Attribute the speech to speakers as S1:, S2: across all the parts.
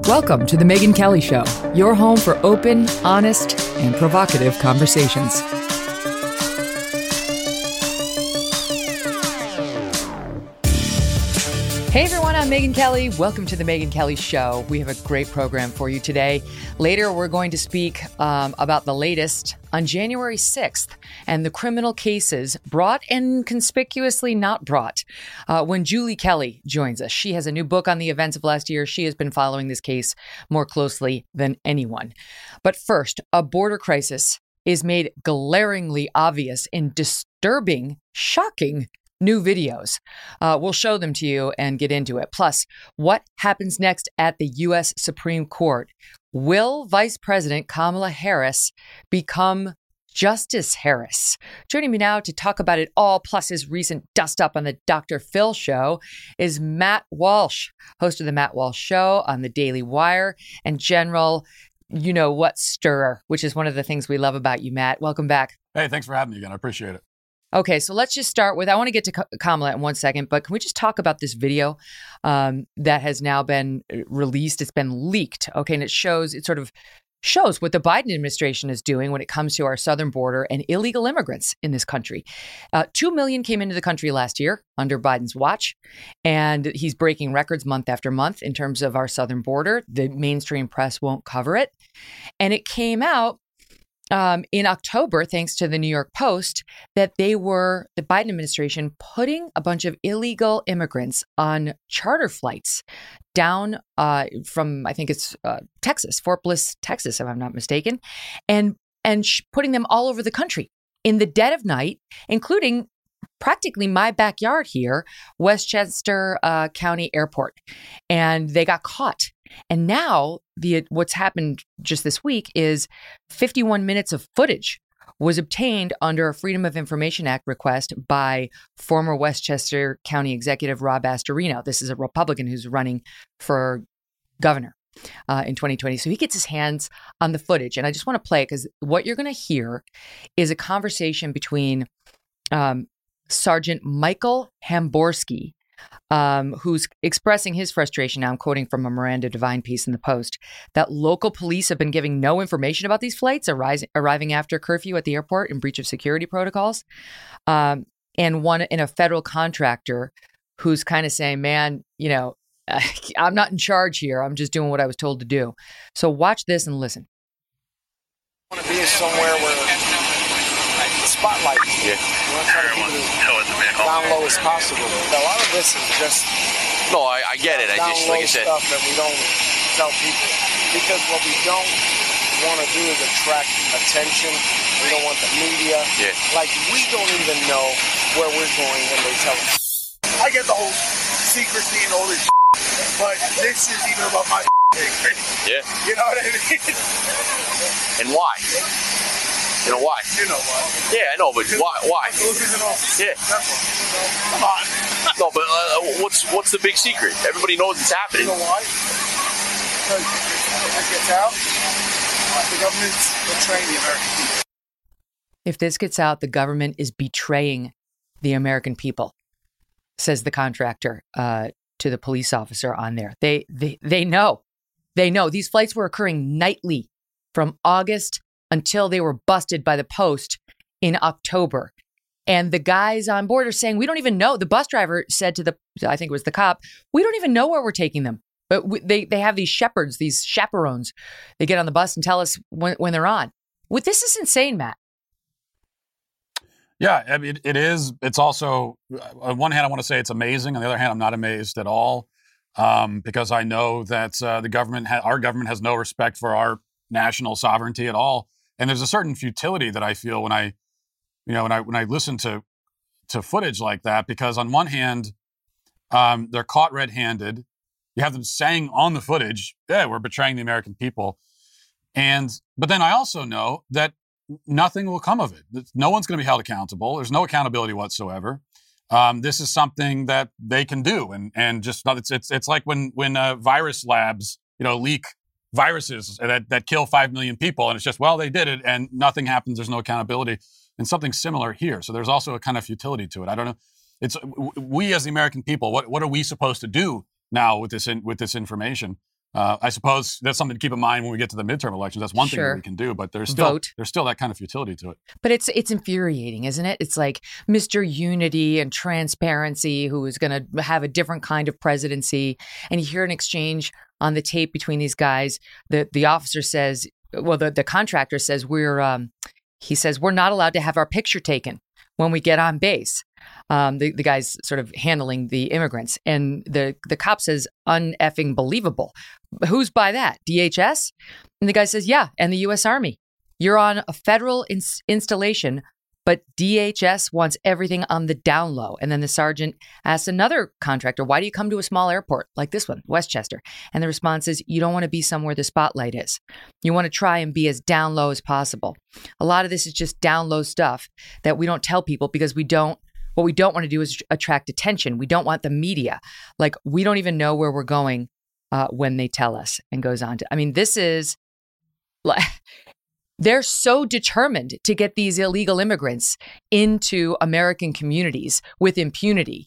S1: Welcome to The Megyn Kelly Show, your home for open, honest, and provocative conversations. Hey everyone, I'm Megyn Kelly. Welcome to The Megyn Kelly Show. We have a great program for you today. Later, we're going to speak about the latest on January 6th and the criminal cases brought and conspicuously not brought when Julie Kelly joins us. She has a new book on the events of last year. She has been following this case more closely than anyone. But first, a border crisis is made glaringly obvious in disturbing, shocking new videos. We'll show them to you and get into it. Plus, what happens next at the U.S. Supreme Court? Will Vice President Kamala Harris become Justice Harris? Joining me now to talk about it all, plus his recent dust up on the Dr. Phil show, is Matt Walsh, host of the Matt Walsh Show on the Daily Wire, and General you-know-what stirrer, which is one of the things we love about you, Matt. Welcome back.
S2: Hey, thanks for having me again. I appreciate it.
S1: Okay, so let's just start with, I want to get to Kamala in one second, but can we just talk about this video that has now been released? It's been leaked, okay, and it sort of shows what the Biden administration is doing when it comes to our southern border and illegal immigrants in this country. 2 million came into the country last year under Biden's watch, and he's breaking records month after month in terms of our southern border. The mainstream press won't cover it, and it came out in October, thanks to the New York Post, that the Biden administration putting a bunch of illegal immigrants on charter flights down from, I think it's Texas, Fort Bliss, Texas, if I'm not mistaken, and putting them all over the country in the dead of night, including practically my backyard here, Westchester County Airport. And they got caught. And now what's happened just this week is 51 minutes of footage was obtained under a Freedom of Information Act request by former Westchester County Executive Rob Astorino. This is a Republican who's running for governor in 2020. So he gets his hands on the footage. And I just want to play it because what you're going to hear is a conversation between Sergeant Michael Hamborski, who's expressing his frustration. Now I'm quoting from a Miranda Devine piece in the Post, that local police have been giving no information about these flights arriving after curfew at the airport in breach of security protocols. And a federal contractor who's kind of saying, man, I'm not in charge here. I'm just doing what I was told to do. So watch this and listen.
S3: I want to be somewhere where spotlight. Yeah. You want to try to keep it down low as possible. A lot of this is just.
S4: No, I get it. I just, like I said,
S3: stuff that we don't tell people because what we don't want to do is attract attention. We don't want the media.
S4: Yeah.
S3: Like we don't even know where we're going when they tell us.
S5: I get the whole secrecy and all this, but this is even about my thing.
S4: Yeah.
S5: You know what I mean?
S4: And why? You know why?
S5: You know why?
S4: Yeah, I know, but why?
S5: Who's in office?
S4: Yeah.
S5: That's why. Come on.
S4: No, but what's the big secret? Everybody knows it's happening.
S5: You know why? Because if it gets out, the government's betraying the American people.
S1: If this gets out, the government is betraying the American people, says the contractor to the police officer on there. They know. They know. These flights were occurring nightly from August until they were busted by the Post in October. And the guys on board are saying, we don't even know. The bus driver said to I think it was the cop, we don't even know where we're taking them. But they have these shepherds, these chaperones. They get on the bus and tell us when they're on. This is insane, Matt.
S2: Yeah, I mean, it is. It's also, on one hand, I want to say it's amazing. On the other hand, I'm not amazed at all because I know that our government has no respect for our national sovereignty at all. And there's a certain futility that I feel when I listen to footage like that, because on one hand, they're caught red-handed. You have them saying on the footage, yeah, we're betraying the American people. But then I also know that nothing will come of it. No one's going to be held accountable. There's no accountability whatsoever. This is something that they can do. And just, it's like when virus labs, leak viruses that kill 5 million people. And it's just, well, they did it and nothing happens. There's no accountability. And something similar here. So there's also a kind of futility to it. I don't know. It's we as the American people, what are we supposed to do now with this information? I suppose that's something to keep in mind when we get to the midterm elections. That's one thing that we can do, but there's still that kind of futility to it.
S1: But it's infuriating, isn't it? It's like Mr. Unity and Transparency, who is going to have a different kind of presidency, and you hear an exchange on the tape between these guys. The officer says, well, the contractor says he says we're not allowed to have our picture taken when we get on base. The guy's sort of handling the immigrants, and the cop says, uneffing believable. Who's by that? DHS? And the guy says, yeah, and the U.S. Army. You're on a federal installation, but DHS wants everything on the down low. And then the sergeant asks another contractor, why do you come to a small airport like this one, Westchester? And the response is, you don't want to be somewhere the spotlight is. You want to try and be as down low as possible. A lot of this is just down low stuff that we don't tell people because what we don't want to do is attract attention. We don't want the media. Like, we don't even know where we're going when they tell us. And goes on to, I mean, this is, they're so determined to get these illegal immigrants into American communities with impunity.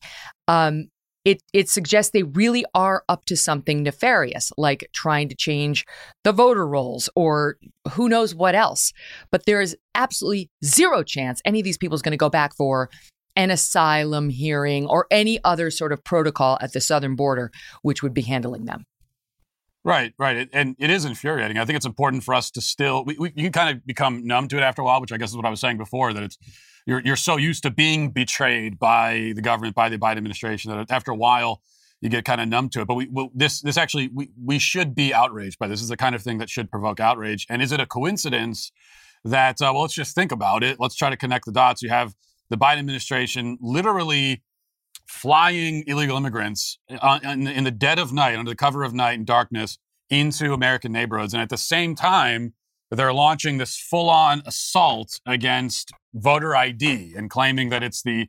S1: It suggests they really are up to something nefarious, like trying to change the voter rolls or who knows what else. But there is absolutely zero chance any of these people is going to go back for an asylum hearing or any other sort of protocol at the southern border, which would be handling them.
S2: Right. And it is infuriating. I think it's important for us to still, you can kind of become numb to it after a while, which I guess is what I was saying before, that it's, you're so used to being betrayed by the government, by the Biden administration, that after a while you get kind of numb to it. But we should be outraged by this. This is the kind of thing that should provoke outrage. And is it a coincidence that, well, let's just think about it. Let's try to connect the dots. You have the Biden administration literally flying illegal immigrants in the dead of night, under the cover of night and darkness, into American neighborhoods. And at the same time, they're launching this full-on assault against voter ID and claiming that it's the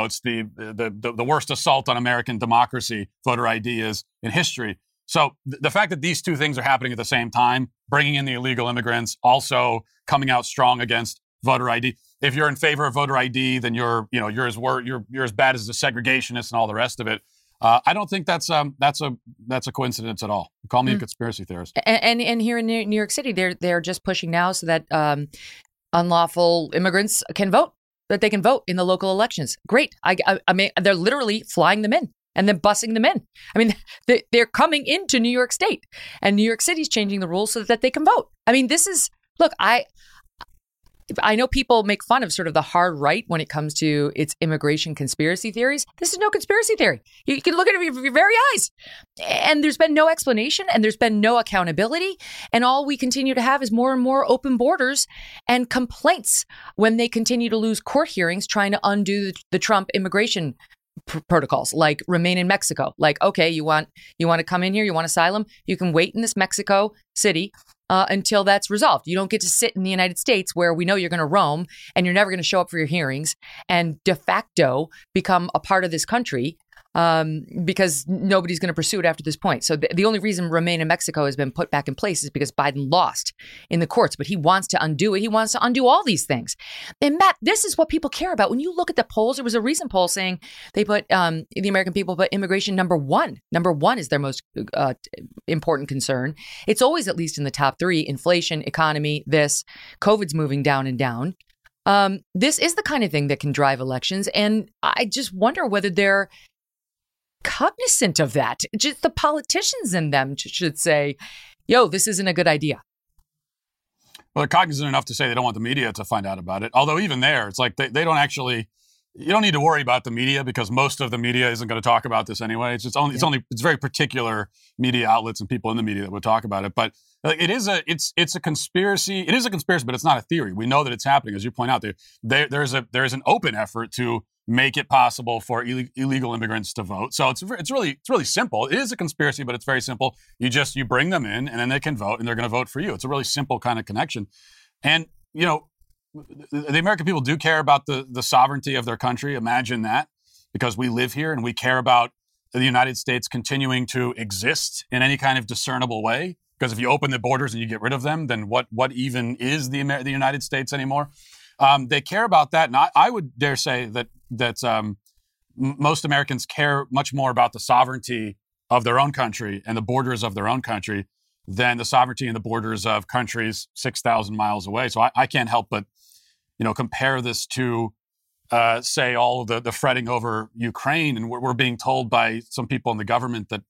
S2: worst assault on American democracy, voter ID is, in history. So the fact that these two things are happening at the same time, bringing in the illegal immigrants, also coming out strong against voter ID. If you're in favor of voter ID, then you're as bad as the segregationists and all the rest of it. I don't think that's a coincidence at all. Call me a conspiracy theorist.
S1: And here in New York City, they're just pushing now so that unlawful immigrants can vote, that they can vote in the local elections. Great. I mean, they're literally flying them in and then busing them in. I mean, they're coming into New York State, and New York City's changing the rules so that they can vote. I mean, I know people make fun of sort of the hard right when it comes to its immigration conspiracy theories. This is no conspiracy theory. You can look at it with your very eyes. And there's been no explanation and there's been no accountability. And all we continue to have is more and more open borders and complaints when they continue to lose court hearings trying to undo the Trump immigration protocols, like remain in Mexico. Like, okay, you want to come in here, you want asylum, you can wait in this Mexico city until that's resolved. You don't get to sit in the United States where we know you're going to roam and you're never going to show up for your hearings and de facto become a part of this country because nobody's going to pursue it after this point. So the only reason Remain in Mexico has been put back in place is because Biden lost in the courts, but he wants to undo it. He wants to undo all these things. And Matt, this is what people care about. When you look at the polls, there was a recent poll saying they put the American people put immigration number one. Number one is their most important concern. It's always at least in the top three: inflation, economy, this, COVID's moving down and down. This is the kind of thing that can drive elections. And I just wonder whether they're cognizant of that. Just the politicians in them should say, yo, this isn't a good idea.
S2: Well, they're cognizant enough to say they don't want the media to find out about it. Although even there, it's like they don't actually, you don't need to worry about the media because most of the media isn't going to talk about this anyway. It's very particular media outlets and people in the media that would talk about it. But it's a conspiracy. It is a conspiracy, but it's not a theory. We know that it's happening. As you point out, there's an open effort to make it possible for illegal immigrants to vote. So it's really simple. It is a conspiracy, but it's very simple. You bring them in, and then they can vote, and they're going to vote for you. It's a really simple kind of connection. And the American people do care about the sovereignty of their country. Imagine that, because we live here and we care about the United States continuing to exist in any kind of discernible way. Because if you open the borders and you get rid of them, then what even is the United States anymore? They care about that, and I would dare say that most Americans care much more about the sovereignty of their own country and the borders of their own country than the sovereignty and the borders of countries 6,000 miles away. So I can't help but, compare this to, say, all of the fretting over Ukraine. And we're being told by some people in the government that,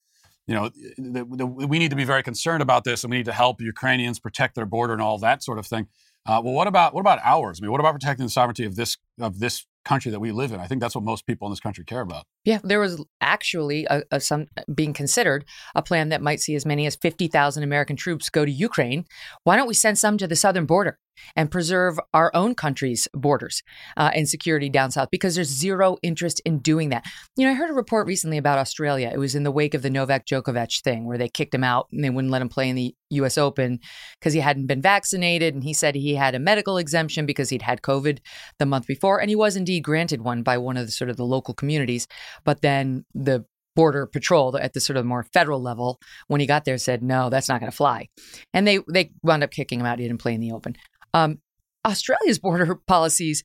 S2: we need to be very concerned about this and we need to help Ukrainians protect their border and all that sort of thing. Well, what about ours? I mean, what about protecting the sovereignty of this country that we live in? I think that's what most people in this country care about.
S1: Yeah, there was actually some being considered a plan that might see as many as 50,000 American troops go to Ukraine. Why don't we send some to the southern border and preserve our own country's borders and security down south? Because there's zero interest in doing that. I heard a report recently about Australia. It was in the wake of the Novak Djokovic thing where they kicked him out and they wouldn't let him play in the U.S. Open because he hadn't been vaccinated. And he said he had a medical exemption because he'd had COVID the month before. And he was indeed granted one by one of the sort of the local communities. But then the Border Patrol at the sort of more federal level, when he got there, said, no, that's not going to fly. And they wound up kicking him out. He didn't play in the Open. Australia's border policies,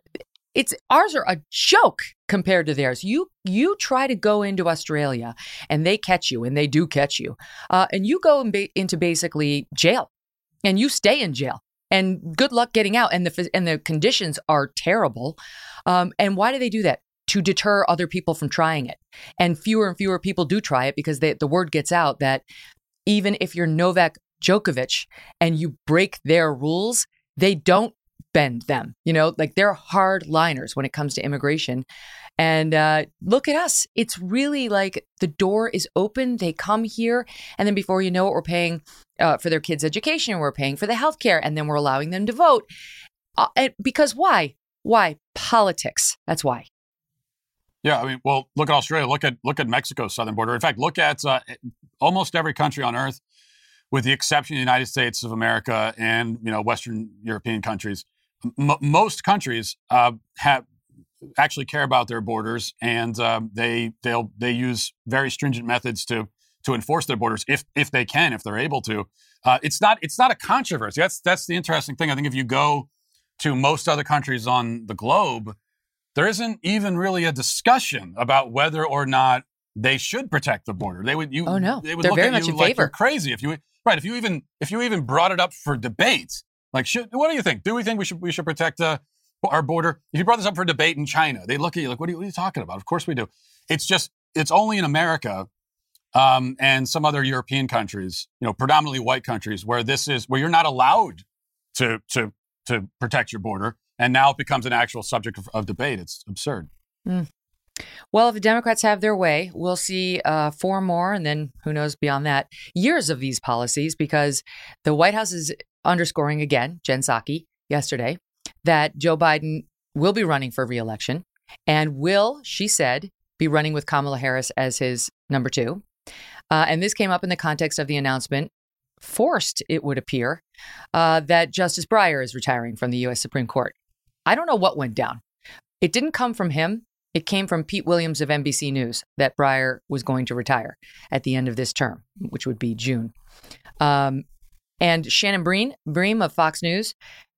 S1: ours are a joke compared to theirs. You try to go into Australia and they catch you, and they do catch you, and you go into basically jail, and you stay in jail, and good luck getting out. And the conditions are terrible. And why do they do that? To deter other people from trying it. And fewer people do try it because the word gets out that even if you're Novak Djokovic and you break their rules, they don't bend them. They're hardliners when it comes to immigration. And look at us. It's really like the door is open. They come here. And then before you know it, we're paying for their kids' education. We're paying for the healthcare. And then we're allowing them to vote. Because why? Why? Politics. That's why.
S2: Yeah, I mean, well, look at Australia. Look at Mexico's southern border. In fact, look at almost every country on earth, with the exception of the United States of America and Western European countries. Most countries actually care about their borders, and they use very stringent methods to enforce their borders if they can, if they're able to. It's not a controversy. That's the interesting thing. I think if you go to most other countries on the globe, there isn't even really a discussion about whether or not they should protect the border. They would.
S1: Oh no,
S2: they would
S1: they're
S2: look
S1: very
S2: at
S1: much
S2: you
S1: in
S2: like
S1: favor.
S2: you're crazy if you even brought it up for debate. Like, what do you think? Do we think we should protect our border? If you brought this up for debate in China, they look at you like, what are you talking about? Of course we do. It's only in America and some other European countries, predominantly white countries, where you're not allowed to protect your border. And now it becomes an actual subject of debate. It's absurd.
S1: Mm. Well, if the Democrats have their way, we'll see 4 more, and then who knows beyond that, years of these policies, because the White House is underscoring again, Jen Psaki yesterday, that Joe Biden will be running for re-election and will, she said, be running with Kamala Harris as his number 2. And this came up in the context of the announcement, forced, it would appear, that Justice Breyer is retiring from the U.S. Supreme Court. I don't know what went down. It didn't come from him. It came from Pete Williams of NBC News that Breyer was going to retire at the end of this term, which would be June. And Shannon Bream of Fox News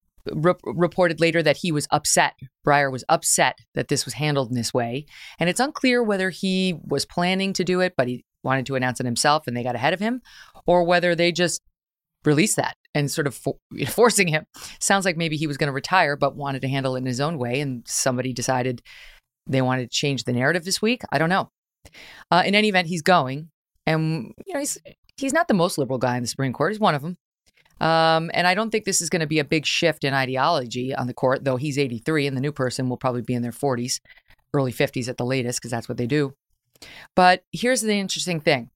S1: reported later that he was upset. Breyer was upset that this was handled in this way. And it's unclear whether he was planning to do it, but he wanted to announce it himself and they got ahead of him, or whether they just released that and sort of forcing him. Sounds like maybe he was going to retire, but wanted to handle it in his own way. And somebody decided they wanted to change the narrative this week. I don't know. In any event, he's going. And he's not the most liberal guy in the Supreme Court. He's one of them. And I don't think this is going to be a big shift in ideology on the court, though he's 83 and the new person will probably be in their 40s, early 50s at the latest, because that's what they do. But here's the interesting thing.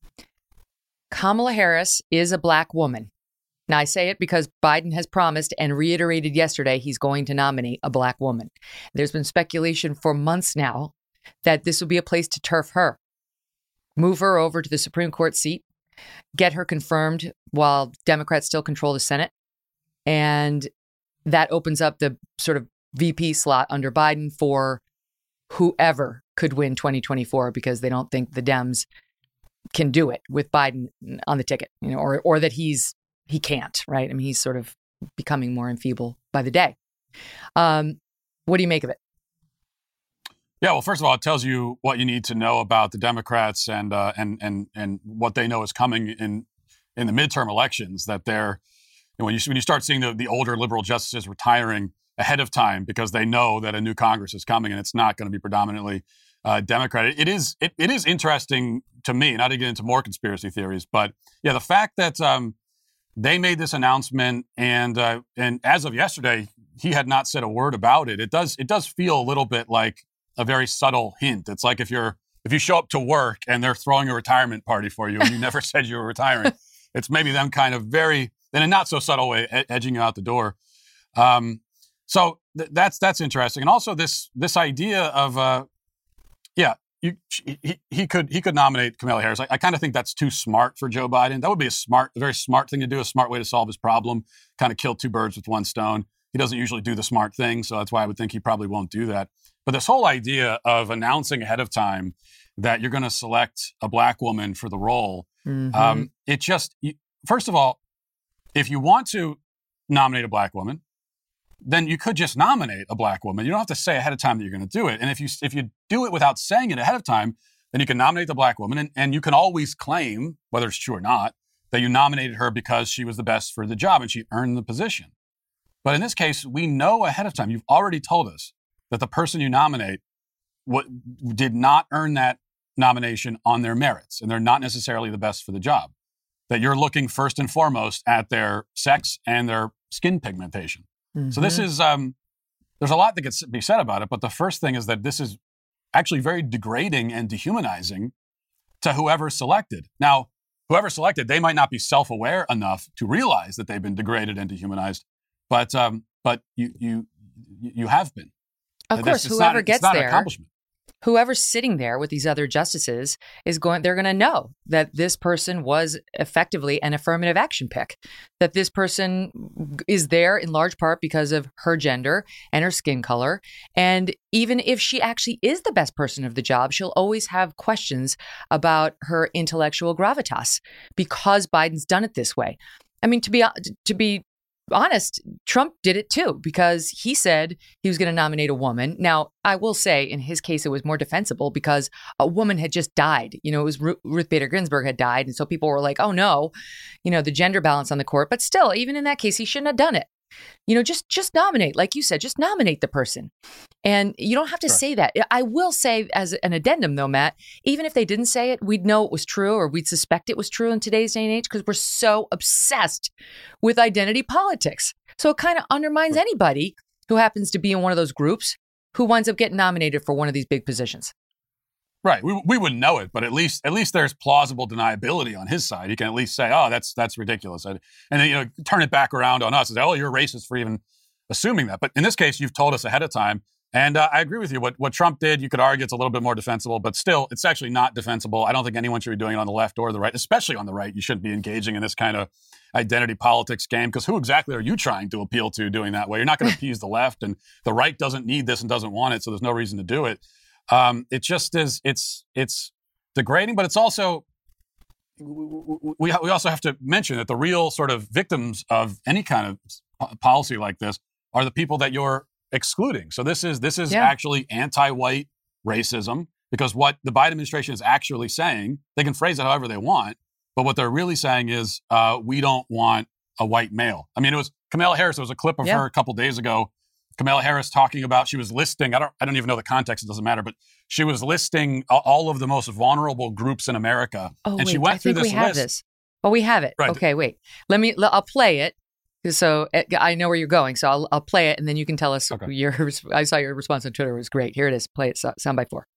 S1: Kamala Harris is a Black woman. Now, I say it because Biden has promised and reiterated yesterday he's going to nominate a Black woman. There's been speculation for months now that this will be a place to turf her, move her over to the Supreme Court seat, get her confirmed while Democrats still control the Senate. And that opens up the sort of VP slot under Biden for whoever could win 2024, because they don't think the Dems can do it with Biden on the ticket, or that he can't, right? I mean, he's sort of becoming more enfeebled by the day. What do you make of it?
S2: Yeah, well, first of all, it tells you what you need to know about the Democrats and what they know is coming in the midterm elections. That they're when you start seeing the older liberal justices retiring ahead of time because they know that a new Congress is coming and it's not going to be predominantly Democrat. It is interesting to me, not to get into more conspiracy theories, but yeah, the fact that they made this announcement and as of yesterday, he had not said a word about it. It does feel a little bit like a very subtle hint. It's like if you show up to work and they're throwing a retirement party for you and you never said you were retiring, it's maybe them kind of very, in a not so subtle way, edging you out the door. So that's interesting. And also this idea of, he could nominate Kamala Harris. I kind of think that's too smart for Joe Biden. That would be a very smart thing to do, a smart way to solve his problem, kind of kill two birds with one stone. He doesn't usually do the smart thing, so that's why I would think he probably won't do that. But this whole idea of announcing ahead of time that you're going to select a black woman for the role, first of all, if you want to nominate a black woman, then you could just nominate a black woman. You don't have to say ahead of time that you're going to do it. And if you do it without saying it ahead of time, then you can nominate the black woman, and you can always claim, whether it's true or not, that you nominated her because she was the best for the job and she earned the position. But in this case, we know ahead of time, you've already told us that the person you nominate did not earn that nomination on their merits, and they're not necessarily the best for the job. That you're looking first and foremost at their sex and their skin pigmentation. Mm-hmm. So this is, there's a lot that can be said about it, but the first thing is that this is actually very degrading and dehumanizing to whoever's selected. Now, whoever's selected, they might not be self-aware enough to realize that they've been degraded and dehumanized, but you have been.
S1: Of course, whoever gets there, whoever's sitting there with these other justices they're going to know that this person was effectively an affirmative action pick, that this person is there in large part because of her gender and her skin color. And even if she actually is the best person of the job, she'll always have questions about her intellectual gravitas because Biden's done it this way. I mean, to be honest, Trump did it too, because he said he was going to nominate a woman. Now, I will say in his case, it was more defensible because a woman had just died. It was Ruth Bader Ginsburg had died. And so people were like, oh no, the gender balance on the court. But still, even in that case, he shouldn't have done it. Just nominate, like you said, just nominate the person. And you don't have to say that. I will say as an addendum though, Matt, even if they didn't say it, we'd know it was true or we'd suspect it was true in today's day and age because we're so obsessed with identity politics. So it kind of undermines anybody who happens to be in one of those groups who winds up getting nominated for one of these big positions.
S2: Right. We wouldn't know it, but at least there's plausible deniability on his side. He can at least say, oh, that's ridiculous. And then, turn it back around on us and say, oh, you're racist for even assuming that. But in this case, you've told us ahead of time. And I agree with you. What Trump did, you could argue it's a little bit more defensible, but still, it's actually not defensible. I don't think anyone should be doing it on the left or the right, especially on the right. You shouldn't be engaging in this kind of identity politics game because who exactly are you trying to appeal to doing that way? You're not going to appease the left, and the right doesn't need this and doesn't want it, so there's no reason to do it. It just is. It's degrading, but it's also we also have to mention that the real sort of victims of any kind of policy like this are the people that you're excluding. So this is actually anti-white racism because what the Biden administration is actually saying, they can phrase it however they want, but what they're really saying is we don't want a white male. I mean, it was Kamala Harris. There was a clip of her a couple days ago. Kamala Harris talking about, she was listing, I don't even know the context, it doesn't matter, but she was listing all of the most vulnerable groups in America.
S1: Oh,
S2: and she went through this list.
S1: We have this. Oh, we have it. Right. Okay, wait. I'll play it. So I know where you're going. So I'll play it and then you can tell us I saw your response on Twitter was great. Here it is. Play it soundbite 4.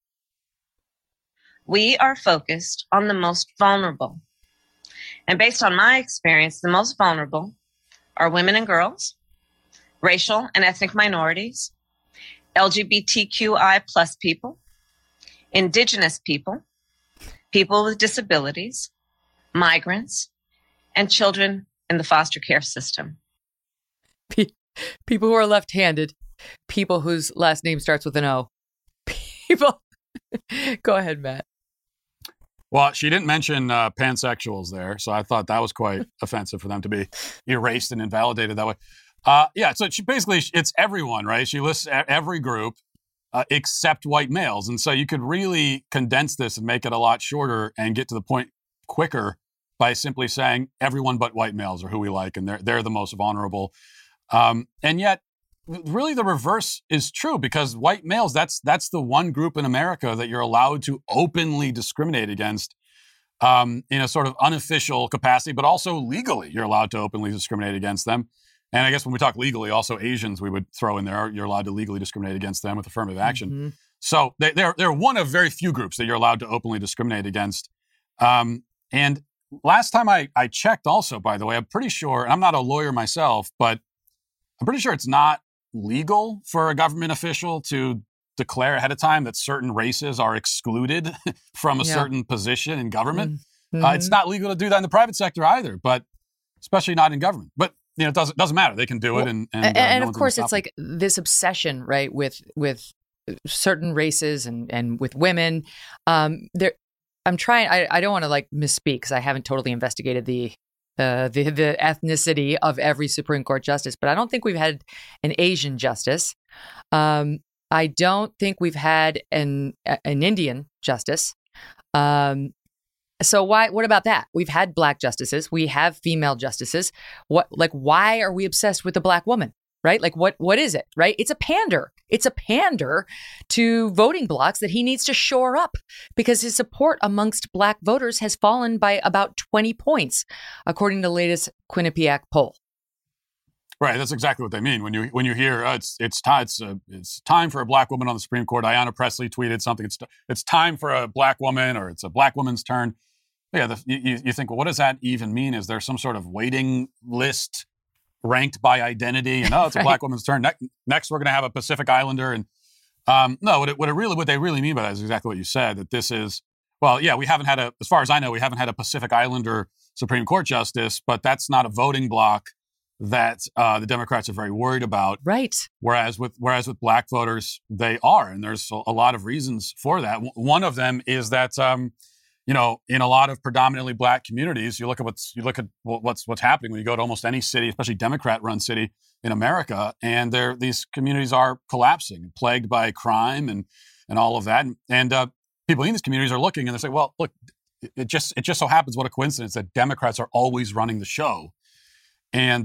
S6: We are focused on the most vulnerable. And based on my experience, the most vulnerable are women and girls, racial and ethnic minorities, LGBTQI plus people, indigenous people, people with disabilities, migrants, and children in the foster care system.
S1: People who are left-handed, people whose last name starts with an O. People. Go ahead, Matt.
S2: Well, she didn't mention pansexuals there, so I thought that was quite offensive for them to be erased and invalidated that way. So she basically, it's everyone, right? She lists every group. except white males. And so you could really condense this and make it a lot shorter and get to the point quicker by simply saying everyone but white males are who we like, and they're the most vulnerable. And yet, really, the reverse is true, because white males, that's the one group in America that you're allowed to openly discriminate against in a sort of unofficial capacity, but also legally, you're allowed to openly discriminate against them. And I guess when we talk legally, also Asians we would throw in there. You're allowed to legally discriminate against them with affirmative action. Mm-hmm. So they're one of very few groups that you're allowed to openly discriminate against. And last time I checked also, by the way, I'm pretty sure, and I'm not a lawyer myself, but I'm pretty sure it's not legal for a government official to declare ahead of time that certain races are excluded from a certain position in government. Mm-hmm. It's not legal to do that in the private sector either, but especially not in government. But it doesn't matter. They can do it, and
S1: no of course it's like this obsession, right, with certain races and with women. I'm trying. I don't want to like misspeak because I haven't totally investigated the ethnicity of every Supreme Court justice, but I don't think we've had an Asian justice. I don't think we've had an Indian justice. So what about that? We've had black justices. We have female justices. Why are we obsessed with the black woman? Right? Like, what is it? Right? It's a pander. It's a pander to voting blocs that he needs to shore up because his support amongst black voters has fallen by about 20 points, according to the latest Quinnipiac poll.
S2: Right. That's exactly what they mean when you hear it's time for a black woman on the Supreme Court. Ayanna Pressley tweeted something. It's time for a black woman, or it's a black woman's turn. Yeah. You think, well, what does that even mean? Is there some sort of waiting list ranked by identity? And it's a black woman's turn. Next, we're going to have a Pacific Islander. And no, what they really mean by that is exactly what you said. That this is, well, yeah, we haven't had as far as I know, we haven't had a Pacific Islander Supreme Court justice, but that's not a voting bloc that the Democrats are very worried about.
S1: Right.
S2: Whereas with black voters, they are, and there's a lot of reasons for that. One of them is that in a lot of predominantly black communities, you look at what's happening when you go to almost any city, especially Democrat-run city in America, and these communities are collapsing, plagued by crime and all of that, and people in these communities are looking and they say, well, look, it just so happens, what a coincidence that Democrats are always running the show. And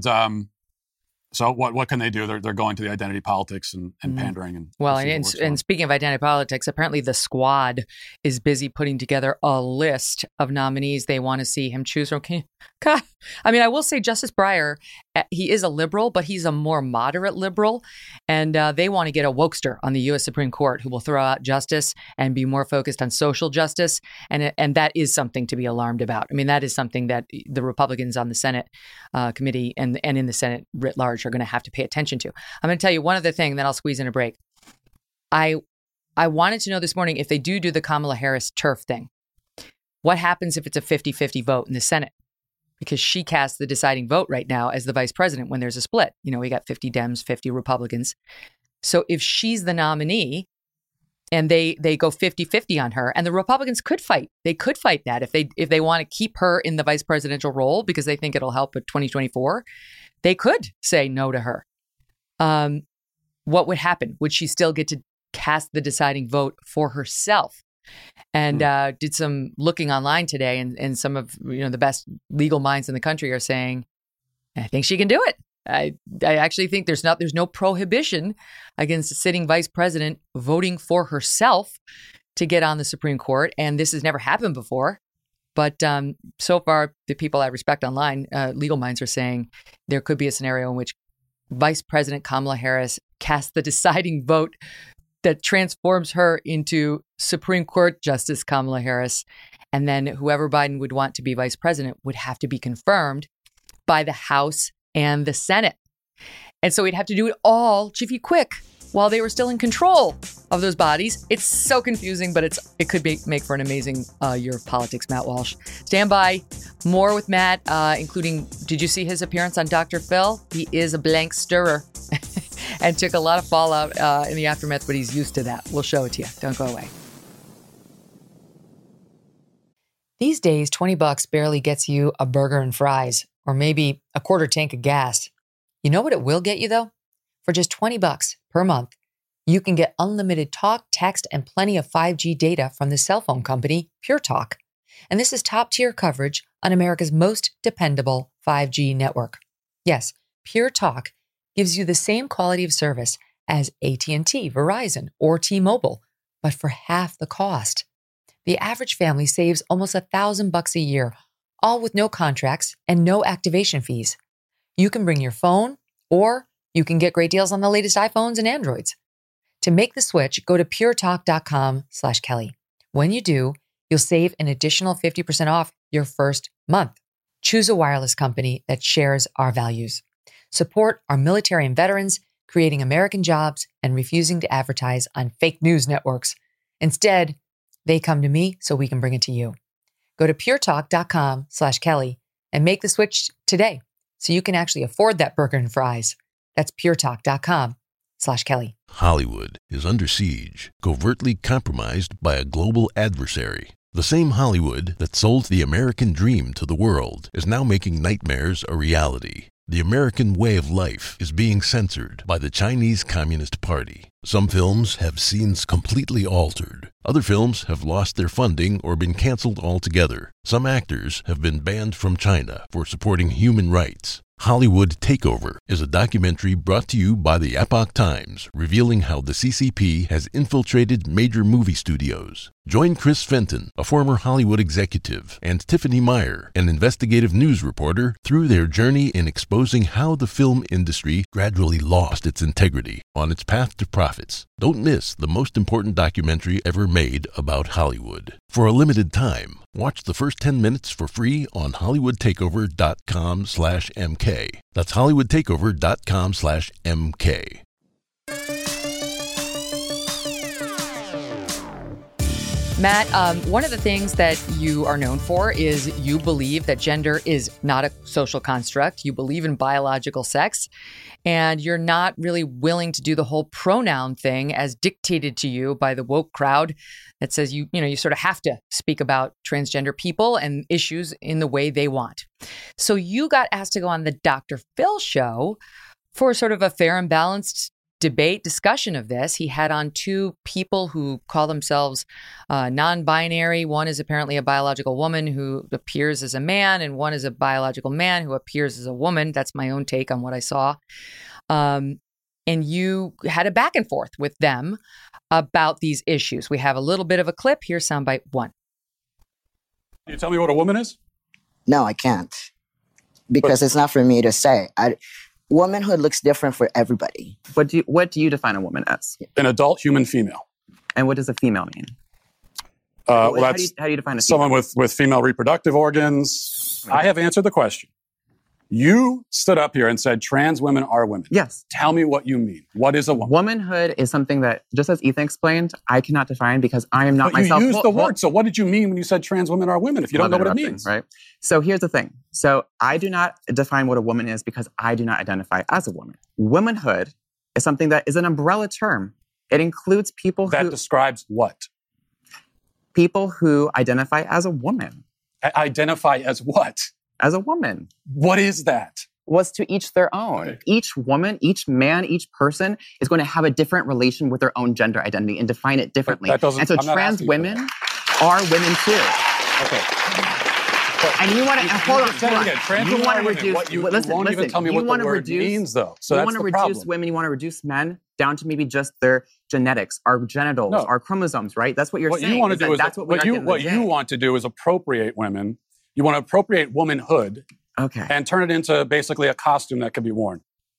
S2: so what can they do? They're going to the identity politics and pandering.
S1: And speaking of identity politics, apparently the squad is busy putting together a list of nominees they want to see him choose from. I mean, I will say Justice Breyer, he is a liberal, but he's a more moderate liberal. And they want to get a wokester on the U.S. Supreme Court who will throw out justice and be more focused on social justice. And that is something to be alarmed about. I mean, that is something that the Republicans on the Senate committee and in the Senate writ large are going to have to pay attention to. I'm going to tell you one other thing, then I'll squeeze in a break. I wanted to know this morning if they do the Kamala Harris turf thing. What happens if it's a 50-50 vote in the Senate? Because she casts the deciding vote right now as the vice president when there's a split. We got 50 Dems, 50 Republicans. So if she's the nominee and they go 50-50 on her, and the Republicans could fight. They could fight that if they want to keep her in the vice presidential role because they think it'll help with 2024. They could say no to her. What would happen? Would she still get to cast the deciding vote for herself? And did some looking online today, and some of the best legal minds in the country are saying, I think she can do it. I actually think there's no prohibition against a sitting vice president voting for herself to get on the Supreme Court. And this has never happened before. But so far, the people I respect online, legal minds, are saying there could be a scenario in which Vice President Kamala Harris casts the deciding vote that transforms her into Supreme Court Justice Kamala Harris. And then whoever Biden would want to be vice president would have to be confirmed by the House and the Senate. And so we'd have to do it all jiffy quick while they were still in control of those bodies. It's so confusing, but it could make for an amazing year of politics. Matt Walsh. Stand by. More with Matt, including, did you see his appearance on Dr. Phil? He is a blank stirrer and took a lot of fallout in the aftermath, but he's used to that. We'll show it to you. Don't go away. These days, $20 barely gets you a burger and fries, or maybe a quarter tank of gas. You know what it will get you, though? For just $20 per month, You can get unlimited talk, text, and plenty of 5G data from the cell phone company Pure Talk. And this is top-tier coverage on America's most dependable 5G network. Yes, Pure Talk gives you the same quality of service as AT&T, Verizon, or T-Mobile, but for half the cost. The average family saves almost $1,000 a year, all with no contracts and no activation fees. You can bring your phone, or you can get great deals on the latest iPhones and Androids. To make the switch, go to puretalk.com/Kelly. When you do, you'll save an additional 50% off your first month. Choose a wireless company that shares our values. Support our military and veterans, creating American jobs and refusing to advertise on fake news networks. Instead, they come to me so we can bring it to you. Go to puretalk.com/Kelly and make the switch today so you can actually afford that burger and fries. That's puretalk.com/Kelly.
S7: Hollywood is under siege, covertly compromised by a global adversary. The same Hollywood that sold the American dream to the world is now making nightmares a reality. The American way of life is being censored by the Chinese Communist Party. Some films have scenes completely altered. Other films have lost their funding or been canceled altogether. Some actors have been banned from China for supporting human rights. Hollywood Takeover is a documentary brought to you by the Epoch Times, revealing how the CCP has infiltrated major movie studios. Join Chris Fenton, a former Hollywood executive, and Tiffany Meyer, an investigative news reporter, through their journey in exposing how the film industry gradually lost its integrity on its path to profits. Don't miss the most important documentary ever made about Hollywood. For a limited time, watch the first 10 minutes for free on HollywoodTakeover.com/MK. That's HollywoodTakeover.com/MK.
S1: Matt, one of the things that you are known for is you believe that gender is not a social construct. You believe in biological sex, and you're not really willing to do the whole pronoun thing as dictated to you by the woke crowd that says you sort of have to speak about transgender people and issues in the way they want. So you got asked to go on the Dr. Phil show for sort of a fair and balanced debate discussion of this. He had on two people who call themselves non-binary. One is apparently a biological woman who appears as a man, and one is a biological man who appears as a woman. That's my own take on what I saw. And you had a back and forth with them about these issues. We have a little bit of a clip. Here's soundbite 1.
S2: Can you tell me what a woman is?
S8: No, I can't. Because it's not for me to say. Womanhood looks different for everybody.
S9: What do you define a woman as?
S2: An adult human female.
S9: And what does a female mean?
S2: Well,
S9: how do you define a female?
S2: Someone with female reproductive organs. I have answered the question. You stood up here and said trans women are women.
S9: Yes.
S2: Tell me what you mean. What is a woman?
S9: Womanhood is something that, just as Ethan explained, I cannot define because I am not myself.
S2: You used the word. So what did you mean when you said trans women are women if you don't know what it means?
S9: Right. So here's the thing. So I do not define what a woman is because I do not identify as a woman. Womanhood is something that is an umbrella term. It includes people
S2: that describes what?
S9: People who identify as a woman.
S2: Identify as what?
S9: As a woman.
S2: What is that?
S9: Was to each their own. Okay. Each woman, each man, each person is going to have a different relation with their own gender identity and define it differently. And so trans women are women too.
S2: Okay.
S9: And you want to hold on.
S2: Trans women are women. You won't even tell me what the word means, though. So that's the problem. You want to reduce women.
S9: You want to reduce men down to maybe just their genetics, our genitals, our chromosomes. Right? That's what you're saying.
S2: You want to do is what you want to do is appropriate women. You want to appropriate womanhood, and turn it into basically a costume that can be worn.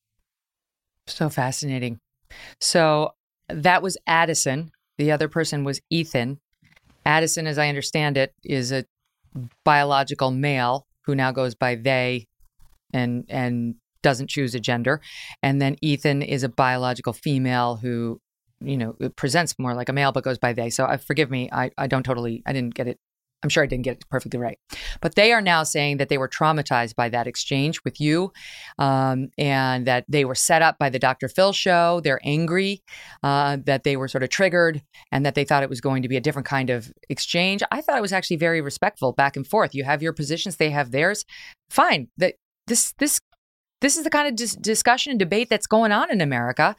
S1: So fascinating. So that was Addison. The other person was Ethan. Addison, as I understand it, is a biological male who now goes by they and doesn't choose a gender. And then Ethan is a biological female who, presents more like a male but goes by they. So forgive me, I didn't get it. I'm sure I didn't get it perfectly right. But they are now saying that they were traumatized by that exchange with you, and that they were set up by the Dr. Phil show. They're angry that they were sort of triggered and that they thought it was going to be a different kind of exchange. I thought it was actually very respectful, back and forth. You have your positions, they have theirs. Fine. This is the kind of discussion and debate that's going on in America.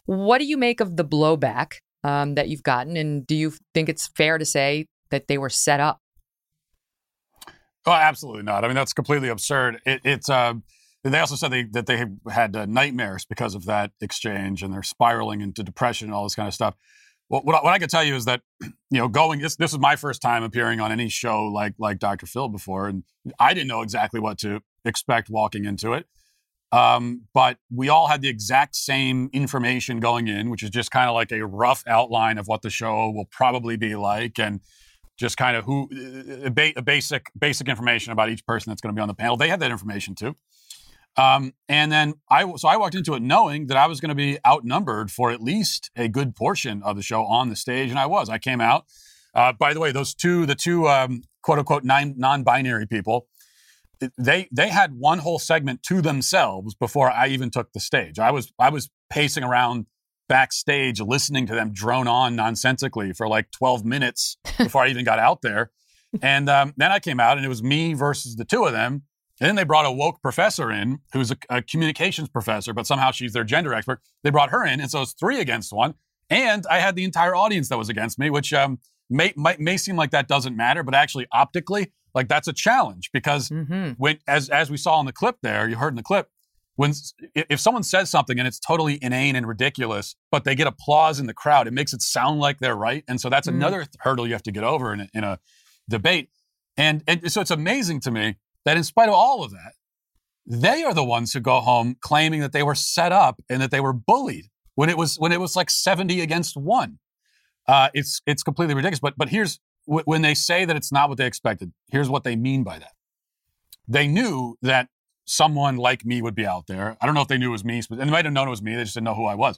S1: What do you make of the blowback that you've gotten? And do you think it's fair to say that they were set up?
S2: Oh, absolutely not. I mean, that's completely absurd. They also said that they had nightmares because of that exchange, and they're spiraling into depression and all this kind of stuff. Well, what I can tell you is that, this is my first time appearing on any show like Dr. Phil before, and I didn't know exactly what to expect walking into it. But we all had the exact same information going in, which is just kind of like a rough outline of what the show will probably be like, and just kind of basic information about each person that's going to be on the panel. They had that information too. And then I walked into it knowing that I was going to be outnumbered for at least a good portion of the show on the stage, and I was. I came out. By the way, the two quote unquote non-binary people, they had one whole segment to themselves before I even took the stage. I was pacing around backstage listening to them drone on nonsensically for like 12 minutes before I even got out there. And then I came out, and it was me versus the two of them. And then they brought a woke professor in who's a communications professor, but somehow she's their gender expert. They brought her in, and so it's 3 against 1. And I had the entire audience that was against me, which may seem like that doesn't matter, but actually optically, like that's a challenge, because when as we saw in the clip there, you heard in the clip, if someone says something and it's totally inane and ridiculous, but they get applause in the crowd, it makes it sound like they're right. And so that's another hurdle you have to get over in a debate. And so it's amazing to me that in spite of all of that, they are the ones who go home claiming that they were set up and that they were bullied when it was like 70 against 1. It's completely ridiculous. But here's when they say that it's not what they expected, here's what they mean by that. They knew that someone like me would be out there. I don't know if they knew it was me, and they might have known it was me. They just didn't know who I was.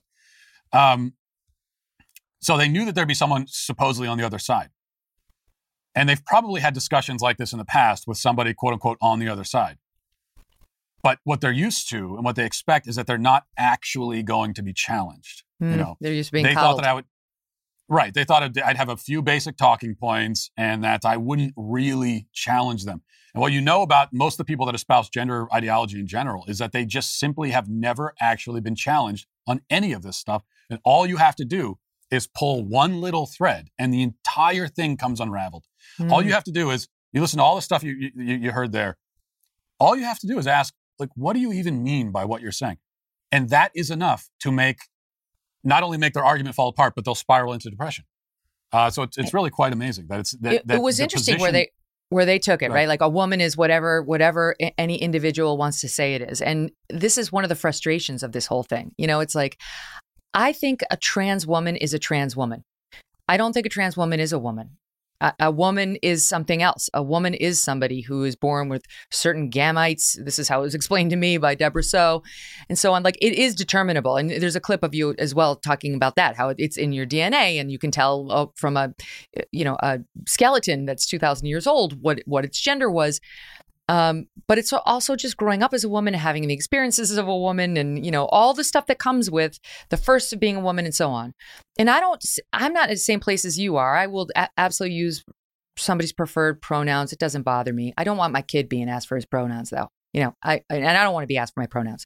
S2: So they knew that there'd be someone supposedly on the other side. And they've probably had discussions like this in the past with somebody, quote unquote, on the other side. But what they're used to and what they expect is that they're not actually going to be challenged.
S1: They're just being
S2: They
S1: coddled.
S2: thought that I would. Right. They thought I'd have a few basic talking points and that I wouldn't really challenge them. And what you know about most of the people that espouse gender ideology in general is that they just simply have never actually been challenged on any of this stuff. And all you have to do is pull one little thread and the entire thing comes unraveled. All you have to do is, you listen to all the stuff you heard there. All you have to do is ask, like, what do you even mean by what you're saying? And that is enough to not only make their argument fall apart, but they'll spiral into depression. So it's really quite amazing that
S1: it was interesting where they took it, right? Like a woman is whatever any individual wants to say it is. And this is one of the frustrations of this whole thing. It's like, I think a trans woman is a trans woman. I don't think a trans woman is a woman. A woman is something else. A woman is somebody who is born with certain gametes. This is how it was explained to me by Deborah So, and so on. Like, it is determinable. And there's a clip of you as well talking about that, how it's in your DNA, and you can tell from a skeleton that's 2,000 years old what its gender was. But it's also just growing up as a woman, having the experiences of a woman, and, all the stuff that comes with the first of being a woman and so on. And I'm not at the same place as you are. I will absolutely use somebody's preferred pronouns. It doesn't bother me. I don't want my kid being asked for his pronouns, though. I don't want to be asked for my pronouns.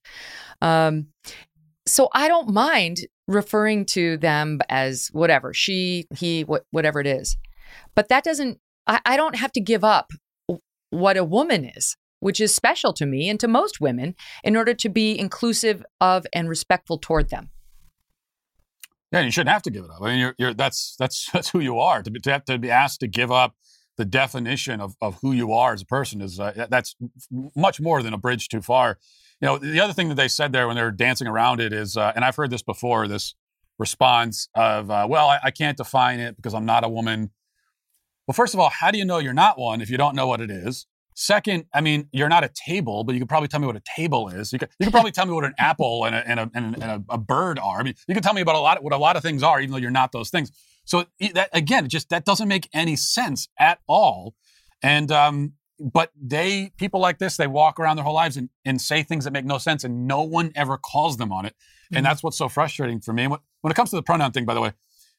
S1: So I don't mind referring to them as whatever, she, he, whatever it is. But that doesn't, I don't have to give up what a woman is, which is special to me and to most women, in order to be inclusive of and respectful toward them.
S2: Yeah, you shouldn't have to give it up. I mean, that's who you are. To be asked to give up the definition of who you are as a person is that's much more than a bridge too far. The other thing that they said there when they were dancing around it is, and I've heard this before, this response of, well, I can't define it because I'm not a woman. Well, first of all, how do you know you're not one if you don't know what it is? Second, I mean, you're not a table, but you could probably tell me what a table is. You could probably tell me what an apple and a bird are. I mean, you can tell me about what a lot of things are, even though you're not those things. So that, again, that doesn't make any sense at all. And but people like this, they walk around their whole lives and say things that make no sense, and no one ever calls them on it. Mm-hmm. And that's what's so frustrating for me. When it comes to the pronoun thing, by the way,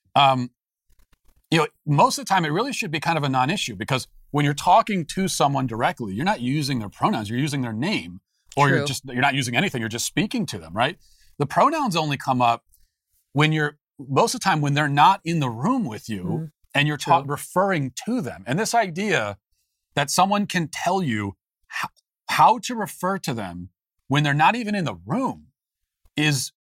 S2: most of the time it really should be kind of a non-issue, because when you're talking to someone directly, you're not using their pronouns, you're using their name, or you're not using anything, you're just speaking to them, right? The pronouns only come up most of the time when they're not in the room with you and you're referring to them. And this idea that someone can tell you how to refer to them when they're not even in the room is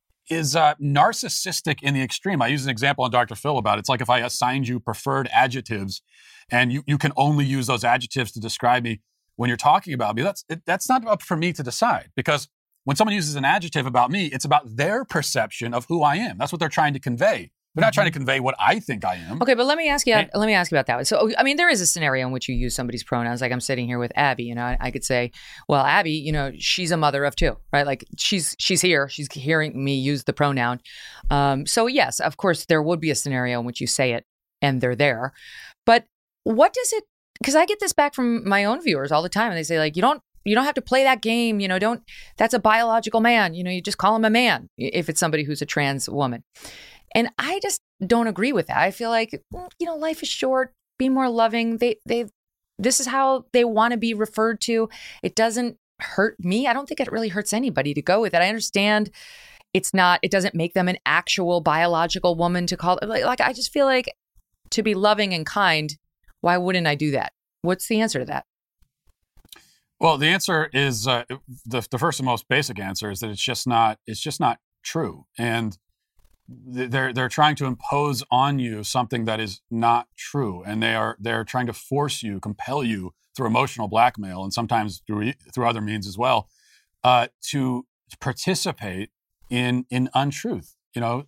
S2: narcissistic in the extreme. I use an example on Dr. Phil about it. It's like if I assigned you preferred adjectives and you can only use those adjectives to describe me when you're talking about me. That's not up for me to decide, because when someone uses an adjective about me, it's about their perception of who I am. That's what they're trying to convey. They're not trying to convey what I think I am.
S1: Okay, but let me ask you about that. So, I mean, there is a scenario in which you use somebody's pronouns. Like I'm sitting here with Abby, you know, I could say, well, Abby, you know, she's a mother of two, right? Like she's here, she's hearing me use the pronoun. So yes, of course, there would be a scenario in which you say it and they're there. But what does it, because I get this back from my own viewers all the time, and they say like, you don't have to play that game, you know, that's a biological man, you know, you just call him a man if it's somebody who's a trans woman. And I just don't agree with that. I feel like, you know, life is short, be more loving. This is how they want to be referred to. It doesn't hurt me. I don't think it really hurts anybody to go with it. I understand it doesn't make them an actual biological woman to call it. Like, I just feel like to be loving and kind, why wouldn't I do that? What's the answer to that?
S2: Well, the answer is the first and most basic answer is that it's just not true. And they're trying to impose on you something that is not true, and they're trying to force you, compel you through emotional blackmail, and sometimes through other means as well, to participate in untruth. You know,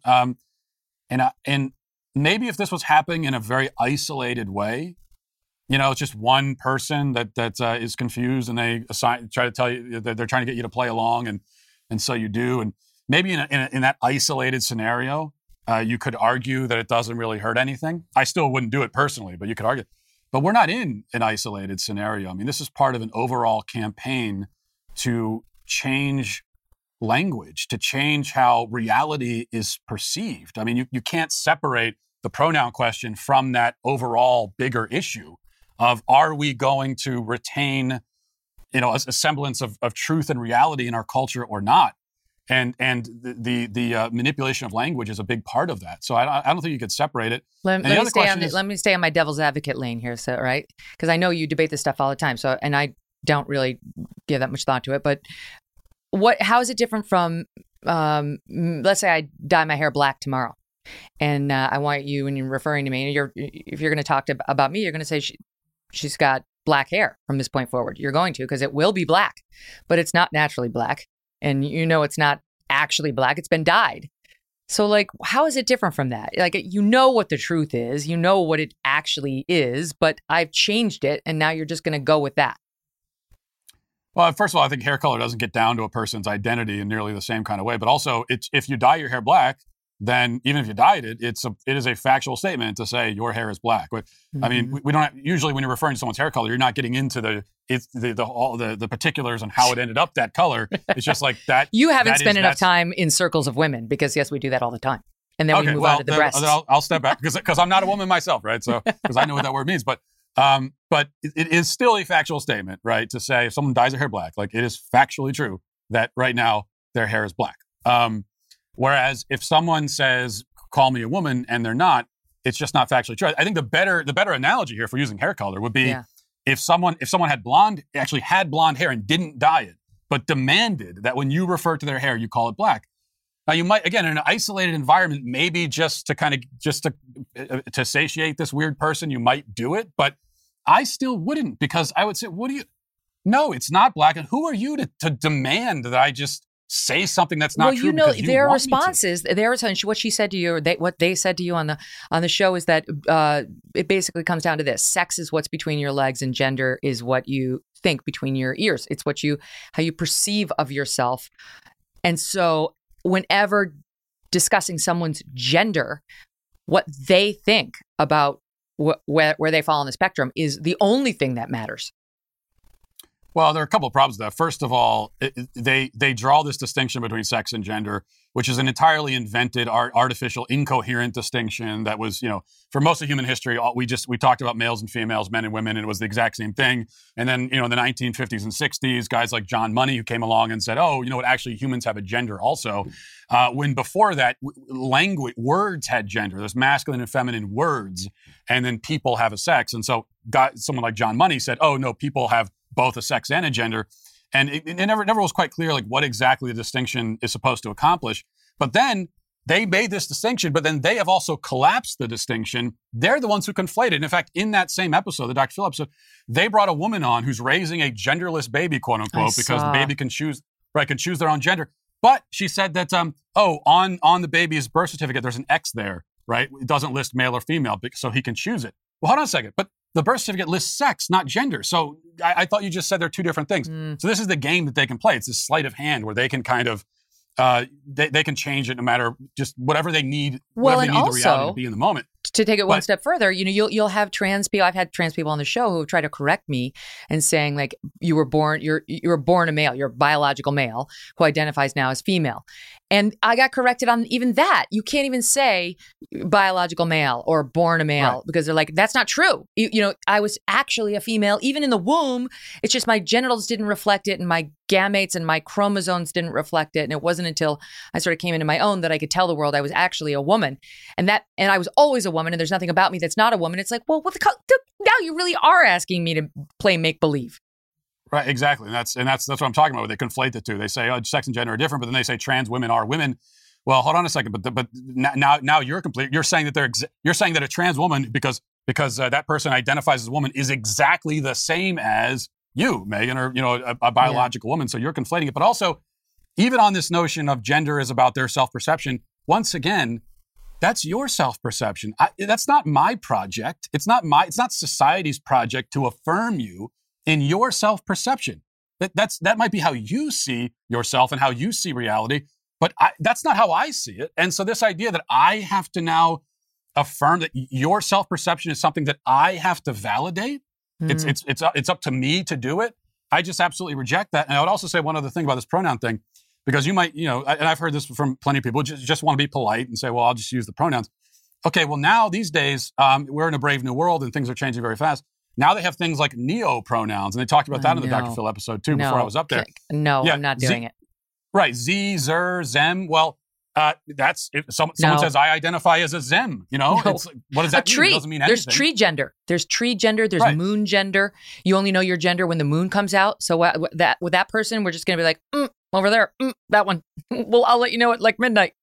S2: and maybe if this was happening in a very isolated way, you know, it's just one person that is confused, and they try to tell you that they're trying to get you to play along, and so you do, and maybe in that isolated scenario, you could argue that it doesn't really hurt anything. I still wouldn't do it personally, but you could argue. But we're not in an isolated scenario. I mean, this is part of an overall campaign to change language, to change how reality is perceived. I mean, you can't separate the pronoun question from that overall bigger issue of, are we going to retain, you know, a semblance of truth and reality in our culture or not? And the manipulation of language is a big part of that. So I don't think you could separate it.
S1: Let me stay on my devil's advocate lane here. So, right. Because I know you debate this stuff all the time. So, and I don't really give that much thought to it, but how is it different from, let's say I dye my hair black tomorrow, and I want you, when you're referring to me, if you're going to talk about me, you're going to say she's got black hair from this point forward. You're going to, because it will be black, but it's not naturally black. And you know it's not actually black. It's been dyed. So, like, how is it different from that? Like, you know what the truth is. You know what it actually is, but I've changed it, and now you're just going to go with that.
S2: Well, first of all, I think hair color doesn't get down to a person's identity in nearly the same kind of way. But also, if you dye your hair black, then even if you dyed it, it is a factual statement to say your hair is black. But I mean, we don't usually, when you're referring to someone's hair color, you're not getting into the particulars on how it ended up that color. It's just like that.
S1: You haven't spent enough time in circles of women, because yes, we do that all the time. And then we move on to the breasts.
S2: I'll step back because I'm not a woman myself, right? So because I know what that word means, but it is still a factual statement, right? To say if someone dyes their hair black, like, it is factually true that right now their hair is black. Whereas if someone says, call me a woman, and they're not, it's just not factually true. I think the better analogy here for using hair color would be if someone had blonde hair and didn't dye it, but demanded that when you refer to their hair, you call it black. Now, you might, again, in an isolated environment, maybe just to satiate this weird person, you might do it, but I still wouldn't, because I would say, no, it's not black. And who are you to demand that I just say something that's not true?
S1: Well, you know, their responses, what she said to you, or what they said to you on the show is that it basically comes down to this: sex is what's between your legs, and gender is what you think between your ears. It's how you perceive of yourself. And so, whenever discussing someone's gender, what they think about where they fall on the spectrum is the only thing that matters.
S2: Well, there are a couple of problems with that. First of all, they draw this distinction between sex and gender, which is an entirely invented, artificial, incoherent distinction that was, for most of human history, we talked about males and females, men and women, and it was the exact same thing. And then, in the 1950s and 60s, guys like John Money, who came along and said, oh, you know what, actually humans have a gender also. When before that, words had gender. There's masculine and feminine words, and then people have a sex. And so someone like John Money said, oh, no, people have both a sex and a gender. And it never was quite clear like what exactly the distinction is supposed to accomplish. But then they made this distinction, but then they have also collapsed the distinction. They're the ones who conflated it. In fact, in that same episode, the Dr. Phil episode, they brought a woman on who's raising a genderless baby, quote unquote, because the baby can choose their own gender. But she said that, on the baby's birth certificate, there's an X there, right? It doesn't list male or female, so he can choose it. Well, hold on a second. But the birth certificate lists sex, not gender. So I thought you just said they're two different things. So this is the game that they can play. It's this sleight of hand where they can kind of, they can change it no matter just whatever they need,
S1: well,
S2: whatever they need the reality to be in the moment.
S1: To take it one step further, you'll have trans people. I've had trans people on the show who have tried to correct me and saying like, you were born a male, you're a biological male who identifies now as female. And I got corrected on even that. You can't even say biological male or born a male because they're like, that's not true. I was actually a female, even in the womb. It's just my genitals didn't reflect it and my gametes and my chromosomes didn't reflect it. And it wasn't until I sort of came into my own that I could tell the world I was actually a woman. And I was always a woman and there's nothing about me that's not a woman. It's like, well, now you really are asking me to play make-believe.
S2: Right, exactly. And that's what I'm talking about. They conflate the two. They say, sex and gender are different, but then they say trans women are women. Well, hold on a second. But now you're complete. You're saying that you're saying that a trans woman, because that person identifies as a woman, is exactly the same as you, Megan, or a biological woman. So you're conflating it. But also, even on this notion of gender is about their self-perception, once again, that's your self-perception. That's not my project. It's not society's project to affirm you in your self-perception. That might be how you see yourself and how you see reality, but that's not how I see it. And so this idea that I have to now affirm that your self-perception is something that I have to validate, it's up to me to do it. I just absolutely reject that. And I would also say one other thing about this pronoun thing, because you might, and I've heard this from plenty of people, just want to be polite and say, well, I'll just use the pronouns. Okay, well, now these days, we're in a brave new world and things are changing very fast. Now they have things like neo-pronouns, and they talked about that in the Dr. Phil episode too before I was up there.
S1: I'm not doing it.
S2: Right, Z, Zer, Zem. Well, that's if someone says I identify as a Zem. It's, what does that mean? It doesn't mean anything.
S1: There's tree gender. There's tree gender. There's moon gender. You only know your gender when the moon comes out. So with that person, we're just going to be like, over there, that one. Well, I'll let you know at like midnight.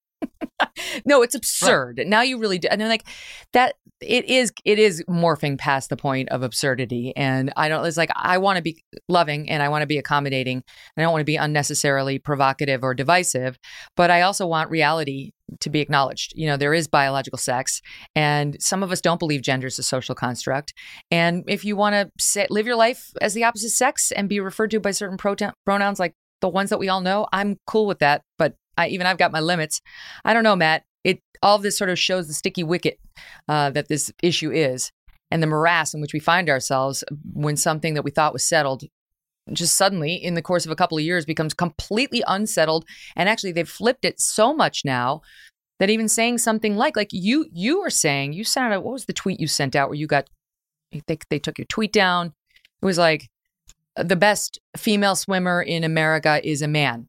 S1: No, it's absurd. Right. Now you really do. And I'm like, that it is morphing past the point of absurdity. And it's like, I want to be loving and I want to be accommodating. And I don't want to be unnecessarily provocative or divisive, but I also want reality to be acknowledged. There is biological sex and some of us don't believe gender is a social construct. And if you want to live your life as the opposite sex and be referred to by certain pronouns, like the ones that we all know, I'm cool with that. But I've got my limits. I don't know, Matt. All of this sort of shows the sticky wicket that this issue is and the morass in which we find ourselves when something that we thought was settled just suddenly in the course of a couple of years becomes completely unsettled. And actually they've flipped it so much now that even saying something like you were saying, you sent out, what was the tweet you sent out where they took your tweet down? It was like, the best female swimmer in America is a man.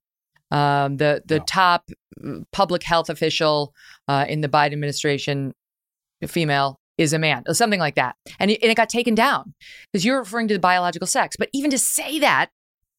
S1: The top public health official in the Biden administration, female, is a man, or something like that. And it got taken down because you're referring to the biological sex. But even to say that,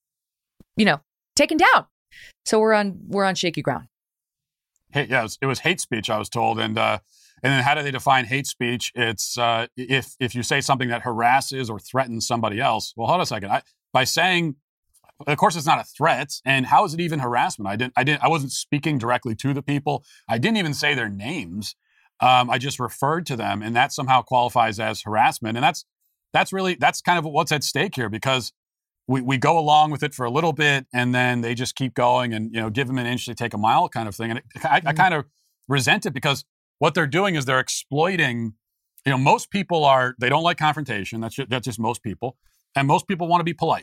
S1: taken down. So we're on shaky ground.
S2: Hey, yeah, it was hate speech, I was told. And then how do they define hate speech? It's if you say something that harasses or threatens somebody else. Well, hold on a second. By saying, of course, it's not a threat. And how is it even harassment? I wasn't speaking directly to the people. I didn't even say their names. I just referred to them, and that somehow qualifies as harassment. And that's kind of what's at stake here, because we go along with it for a little bit, and then they just keep going, and give them an inch, they take a mile, kind of thing. And I kind of resent it because what they're doing is they're exploiting. Most people they don't like confrontation. That's just most people, and most people want to be polite.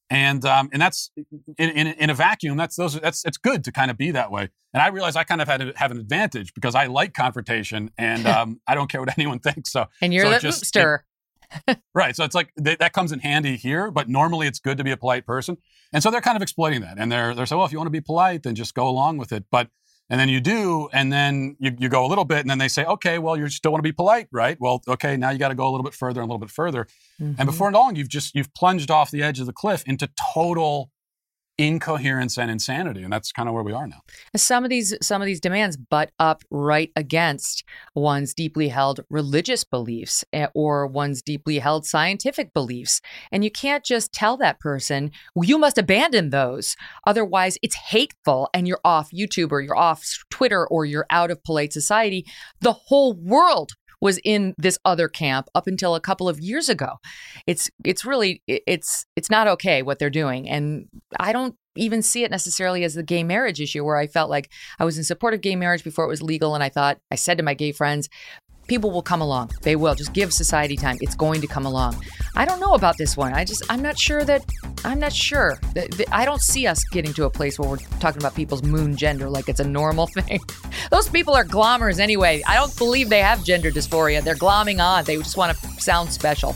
S2: And that's in a vacuum. It's good to kind of be that way. And I realize I kind of have an advantage because I like confrontation, and I don't care what anyone thinks. So
S1: and you're the oopster.
S2: Right. So it's like that comes in handy here, but normally it's good to be a polite person. And so they're kind of exploiting that. And they're saying, well, if you want to be polite, then just go along with it. And then you do, and then you go a little bit, and then they say, okay, well, you still want to be polite, right? Well, okay, now you got to go a little bit further and a little bit further. Mm-hmm. And before long, you've plunged off the edge of the cliff into total incoherence and insanity, and that's kind of where we are now.
S1: Some of these demands butt up right against one's deeply held religious beliefs or one's deeply held scientific beliefs, and you can't just tell that person, well, you must abandon those, otherwise it's hateful and you're off YouTube or you're off Twitter or you're out of polite society. The whole world was in this other camp up until a couple of years ago. It's not okay what they're doing. And I don't even see it necessarily as the gay marriage issue, where I felt like I was in support of gay marriage before it was legal. And I said to my gay friends, people will come along. They will. Just give society time. It's going to come along. I don't know about this one. I'm not sure. I don't see us getting to a place where we're talking about people's moon gender like it's a normal thing. Those people are glommers anyway. I don't believe they have gender dysphoria. They're glomming on. They just want to sound special.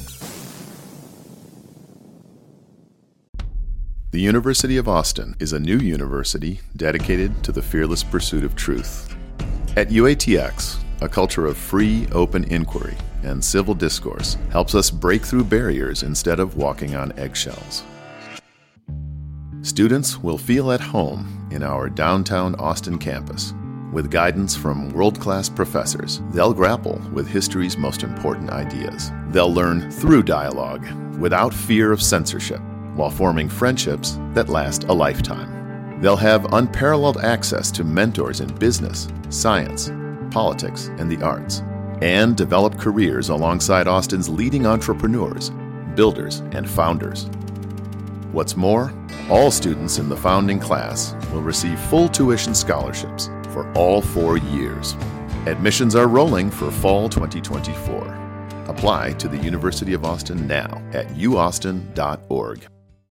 S10: The University of Austin is a new university dedicated to the fearless pursuit of truth. At UATX, a culture of free, open inquiry and civil discourse helps us break through barriers instead of walking on eggshells. Students will feel at home in our downtown Austin campus. With guidance from world-class professors, they'll grapple with history's most important ideas. They'll learn through dialogue, without fear of censorship, while forming friendships that last a lifetime. They'll have unparalleled access to mentors in business, science, politics, and the arts, and develop careers alongside Austin's leading entrepreneurs, builders, and founders. What's more, all students in the founding class will receive full tuition scholarships for all 4 years. Admissions are rolling for fall 2024. Apply to the University of Austin now at uaustin.org.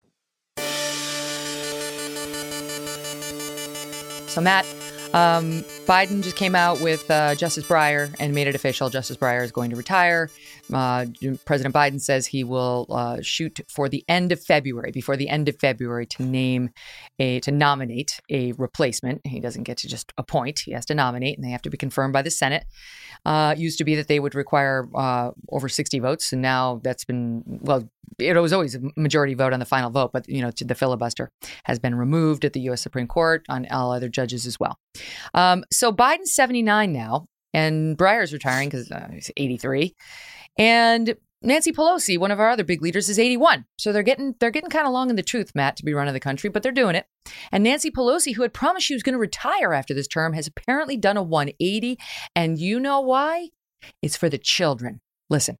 S1: So, Matt, Biden just came out with Justice Breyer and made it official. Justice Breyer is going to retire. President Biden says he will shoot for the end of February, before the end of February, to nominate a replacement. He doesn't get to just appoint. He has to nominate, and they have to be confirmed by the Senate. It used to be that they would require over 60 votes, and now that's been, well, it was always a majority vote on the final vote, but, the filibuster has been removed at the U.S. Supreme Court on all other judges as well. So Biden's 79 now, and Breyer's retiring because he's 83. And Nancy Pelosi, one of our other big leaders, is 81. So they're getting kind of long in the tooth, Matt, to be running the country, but they're doing it. And Nancy Pelosi, who had promised she was going to retire after this term, has apparently done a 180. And you know why? It's for the children. Listen.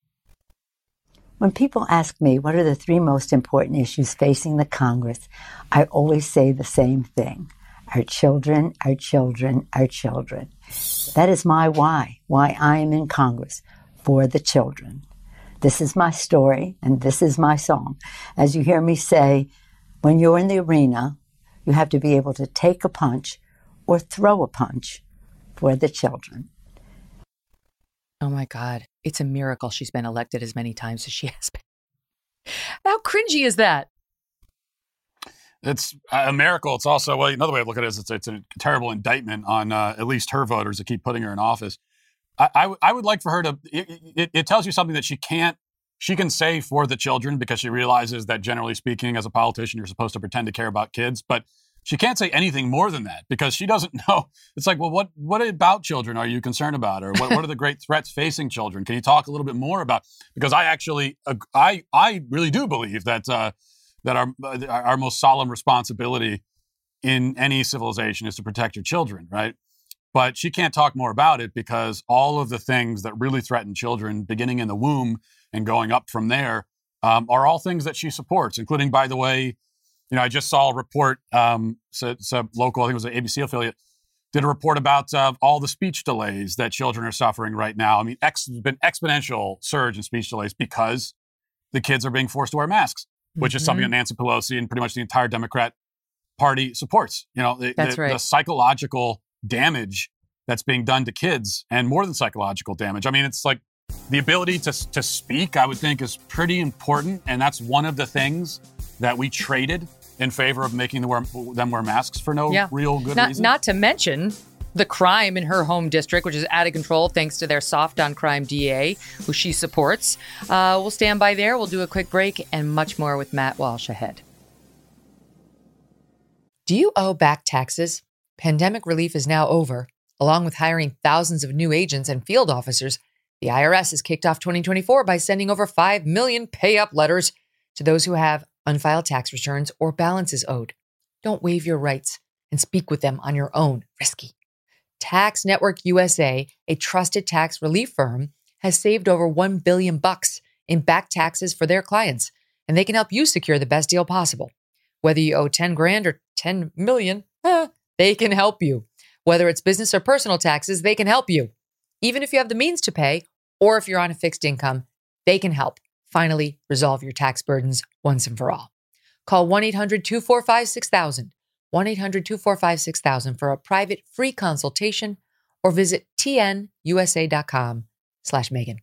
S11: When people ask me what are the 3 most important issues facing the Congress, I always say the same thing. Our children, our children, our children. That is my why I am in Congress, for the children. This is my story, and this is my song. As you hear me say, when you're in the arena, you have to be able to take a punch or throw a punch for the children.
S1: Oh my God. It's a miracle she's been elected as many times as she has been. How cringy is that?
S2: It's a miracle. It's also, well, another way to look at it is it's a terrible indictment on at least her voters that keep putting her in office. I would like for her to, it tells you something that she can say for the children, because she realizes that generally speaking, as a politician, you're supposed to pretend to care about kids, but she can't say anything more than that because she doesn't know. It's like, well, what about children are you concerned about? Or what are the great threats facing children? Can you talk a little bit more about, because I really do believe that our most solemn responsibility in any civilization is to protect your children, right? But she can't talk more about it because all of the things that really threaten children, beginning in the womb and going up from there, are all things that she supports, including, by the way, I just saw a report, it's a local, I think it was an ABC affiliate, did a report about all the speech delays that children are suffering right now. I mean, there's been exponential surge in speech delays because the kids are being forced to wear masks. which is something that Nancy Pelosi and pretty much the entire Democrat Party supports. You know, the psychological damage that's being done to kids, and more than psychological damage. I mean, it's like the ability to speak, I would think, is pretty important. And that's one of the things that we traded in favor of making them wear masks for no real good reason.
S1: Not to mention the crime in her home district, which is out of control thanks to their soft on crime DA, who she supports. We'll stand by there. We'll do a quick break and much more with Matt Walsh ahead. Do you owe back taxes? Pandemic relief is now over. Along with hiring thousands of new agents and field officers, the IRS has kicked off 2024 by sending over 5 million pay-up letters to those who have unfiled tax returns or balances owed. Don't waive your rights and speak with them on your own. Risky. Tax Network USA, a trusted tax relief firm, has saved over $1 billion in back taxes for their clients, and they can help you secure the best deal possible. Whether you owe 10 grand or 10 million, they can help you. Whether it's business or personal taxes, they can help you. Even if you have the means to pay, or if you're on a fixed income, they can help finally resolve your tax burdens once and for all. Call 1-800-245-6000, 1-800-245-6000 for a private free consultation, or visit tnusa.com/Megan.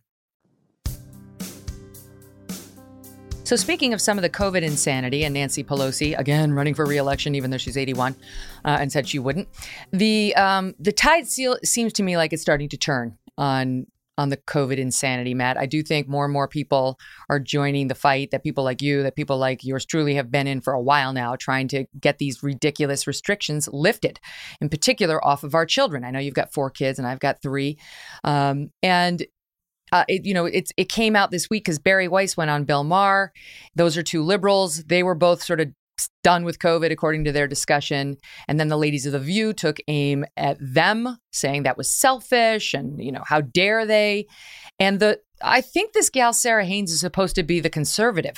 S1: So speaking of some of the COVID insanity and Nancy Pelosi, again, running for re-election, even though she's 81 and said she wouldn't, the tide seems to me like it's starting to turn on the COVID insanity, Matt. I do think more and more people are joining the fight that people like you, that people like yours truly have been in for a while now, trying to get these ridiculous restrictions lifted, in particular off of our children. I know you've got 4 kids and I've got 3. It came out this week because Barry Weiss went on Bill Maher. Those are 2 liberals. They were both sort of done with COVID, according to their discussion. And then the ladies of The View took aim at them, saying that was selfish and, how dare they? And I think this gal, Sarah Haynes, is supposed to be the conservative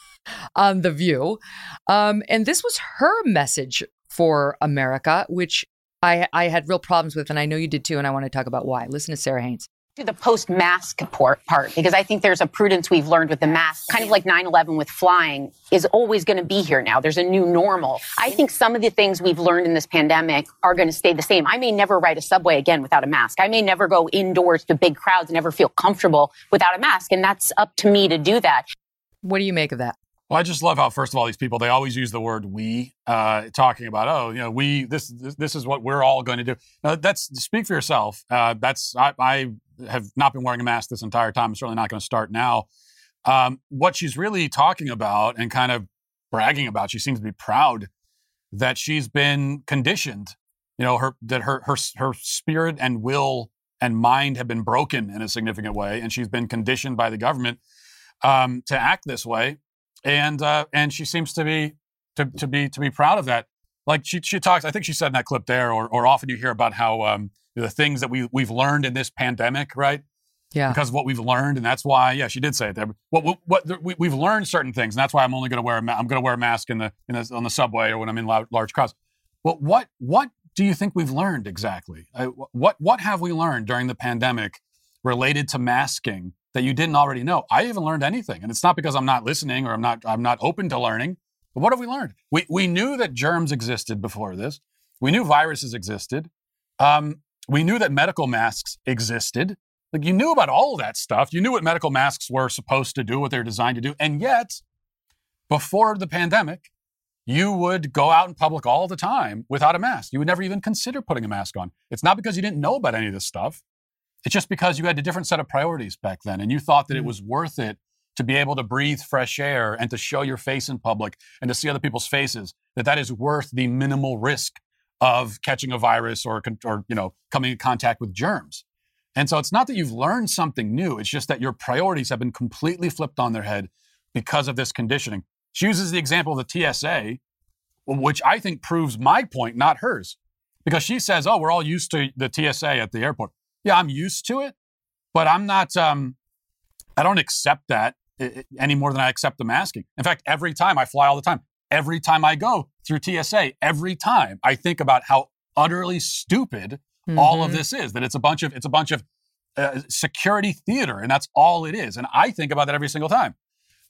S1: on The View. And this was her message for America, which I had real problems with. And I know you did too. And I want to talk about why. Listen to Sarah Haynes.
S12: To the post-mask part, because I think there's a prudence we've learned with the mask, kind of like 9/11 with flying, is always going to be here now. There's a new normal. I think some of the things we've learned in this pandemic are going to stay the same. I may never ride a subway again without a mask. I may never go indoors to big crowds and never feel comfortable without a mask, and that's up to me to do that.
S1: What do you make of that?
S2: Well, I just love how, first of all, these people, they always use the word we, talking about, this is what we're all going to do. That's, speak for yourself. I have not been wearing a mask this entire time. I'm certainly not going to start now. What she's really talking about and kind of bragging about, she seems to be proud that she's been conditioned, her spirit and will and mind have been broken in a significant way. And she's been conditioned by the government to act this way. And she seems to be proud of that. Like she talks, I think she said in that clip there, or often you hear about how the things that we've learned in this pandemic, right?
S1: Yeah.
S2: Because of what we've learned, and that's why, she did say it there. We've learned certain things, and that's why I'm only going to wear a mask on the subway or when I'm in large crowds. Well, what do you think we've learned exactly? What have we learned during the pandemic related to masking that you didn't already know? I haven't learned anything, and it's not because I'm not listening or I'm not open to learning. But what have we learned? We knew that germs existed before this. We knew viruses existed. We knew that medical masks existed. Like, you knew about all of that stuff. You knew what medical masks were supposed to do, what they're designed to do. And yet, before the pandemic, you would go out in public all the time without a mask. You would never even consider putting a mask on. It's not because you didn't know about any of this stuff. It's just because you had a different set of priorities back then. And you thought that it was worth it to be able to breathe fresh air and to show your face in public and to see other people's faces, that is worth the minimal risk of catching a virus or coming in contact with germs. And so it's not that you've learned something new. It's just that your priorities have been completely flipped on their head because of this conditioning. She uses the example of the TSA, which I think proves my point, not hers. Because she says, we're all used to the TSA at the airport. Yeah, I'm used to it, but I'm not, I don't accept that any more than I accept the masking. In fact, every time I fly all the time, every time I go through TSA, every time I think about how utterly stupid all of this is, that it's a bunch of security theater, and that's all it is. And I think about that every single time.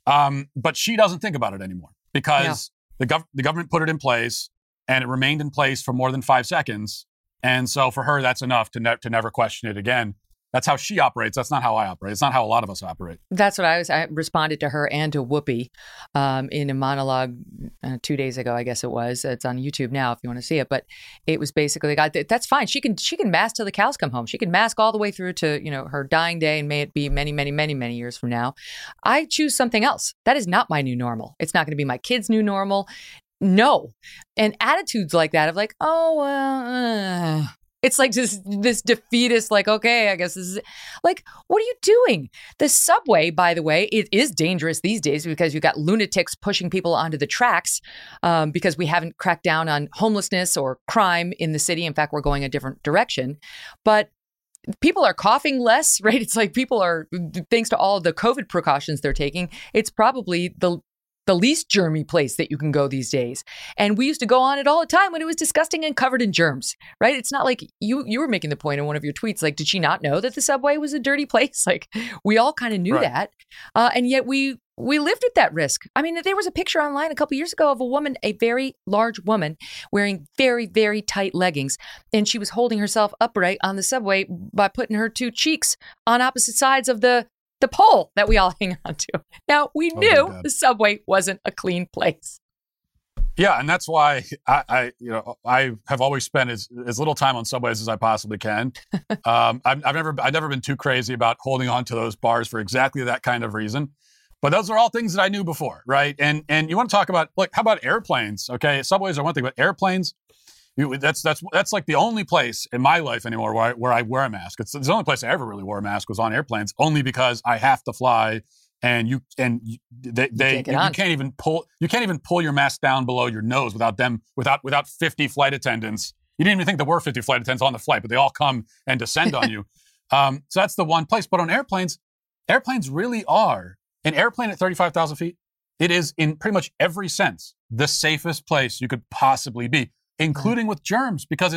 S2: But she doesn't think about it anymore because the government put it in place and it remained in place for more than 5 seconds. And so for her, that's enough to never question it again. That's how she operates. That's not how I operate. It's not how a lot of us operate.
S1: That's what I responded to her and to Whoopi in a monologue 2 days ago, I guess it was. It's on YouTube now if you want to see it. But it was basically, that's fine. She can mask till the cows come home. She can mask all the way through to, her dying day, and may it be many, many, many, many years from now. I choose something else. That is not my new normal. It's not going to be my kids' new normal. No. And attitudes like that of like, oh, well, it's like this defeatist, like, okay, I guess this is like, what are you doing? The subway, by the way, it is dangerous these days because you've got lunatics pushing people onto the tracks because we haven't cracked down on homelessness or crime in the city. In fact, we're going a different direction. But people are coughing less, right? It's like people are, thanks to all the COVID precautions they're taking, it's probably the least germy place that you can go these days. And we used to go on it all the time when it was disgusting and covered in germs, right? It's not like you were making the point in one of your tweets, like, did she not know that the subway was a dirty place? Like, we all kind of knew that. And yet we lived at that risk. I mean, there was a picture online a couple years ago of a woman, a very large woman wearing very, very tight leggings. And she was holding herself upright on the subway by putting her two cheeks on opposite sides of the pole that we all hang on to. Now, we knew the subway wasn't a clean place.
S2: Yeah, and that's why I have always spent as little time on subways as I possibly can. I've never been too crazy about holding on to those bars for exactly that kind of reason. But those are all things that I knew before, right? And you want to talk about, like, how about airplanes? Okay, subways are one thing, but airplanes, that's like the only place in my life anymore where I wear a mask. It's the only place I ever really wore a mask was on airplanes, only because I have to fly, and you can't even pull your mask down below your nose without 50 flight attendants. You didn't even think there were 50 flight attendants on the flight, but they all come and descend on you. So that's the one place. But on airplanes really are, an airplane at 35,000 feet, it is in pretty much every sense the safest place you could possibly be, including with germs, because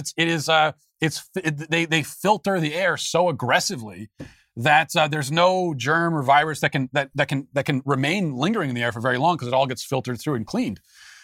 S2: they filter the air so aggressively that there's no germ or virus that can remain lingering in the air for very long because it all gets filtered through and cleaned.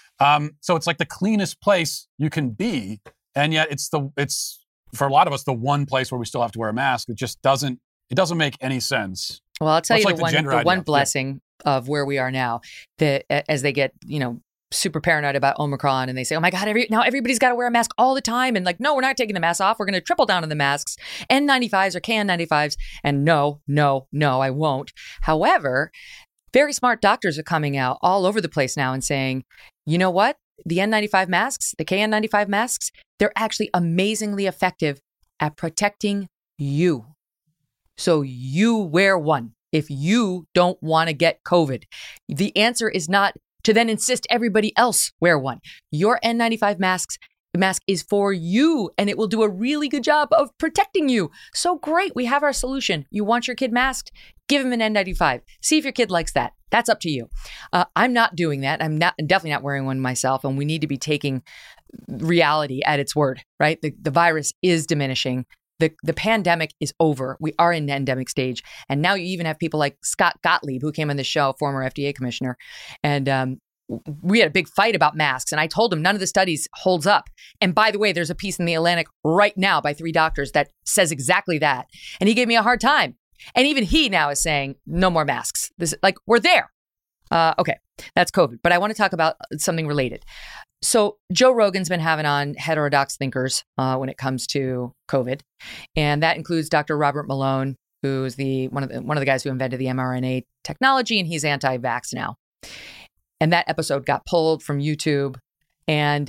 S2: So it's like the cleanest place you can be, and yet it's for a lot of us the one place where we still have to wear a mask. It just doesn't make any sense.
S1: Well, I'll tell you the one blessing of where we are now, that as they get super paranoid about Omicron and they say, oh my God, now everybody's got to wear a mask all the time. And like, no, we're not taking the mask off. We're going to triple down on the masks, N95s or KN95s. And no, I won't. However, very smart doctors are coming out all over the place now and saying, you know what? The N95 masks, the KN95 masks, they're actually amazingly effective at protecting you. So you wear one if you don't want to get COVID. The answer is not to then insist everybody else wear one. Your N95 mask is for you, and it will do a really good job of protecting you. So great, we have our solution. You want your kid masked? Give him an N95. See if your kid likes that. That's up to you. I'm not doing that. I'm definitely not wearing one myself, and we need to be taking reality at its word, right? The virus is diminishing. The pandemic is over. We are in endemic stage. And now you even have people like Scott Gottlieb, who came on the show, former FDA commissioner. And we had a big fight about masks. And I told him none of the studies holds up. And by the way, there's a piece in the Atlantic right now by 3 doctors that says exactly that. And he gave me a hard time. And even he now is saying no more masks. We're there. Okay, that's COVID. But I want to talk about something related. So Joe Rogan's been having on heterodox thinkers when it comes to COVID, and that includes Dr. Robert Malone, who's one of the guys who invented the mRNA technology, and he's anti-vax now. And that episode got pulled from YouTube, and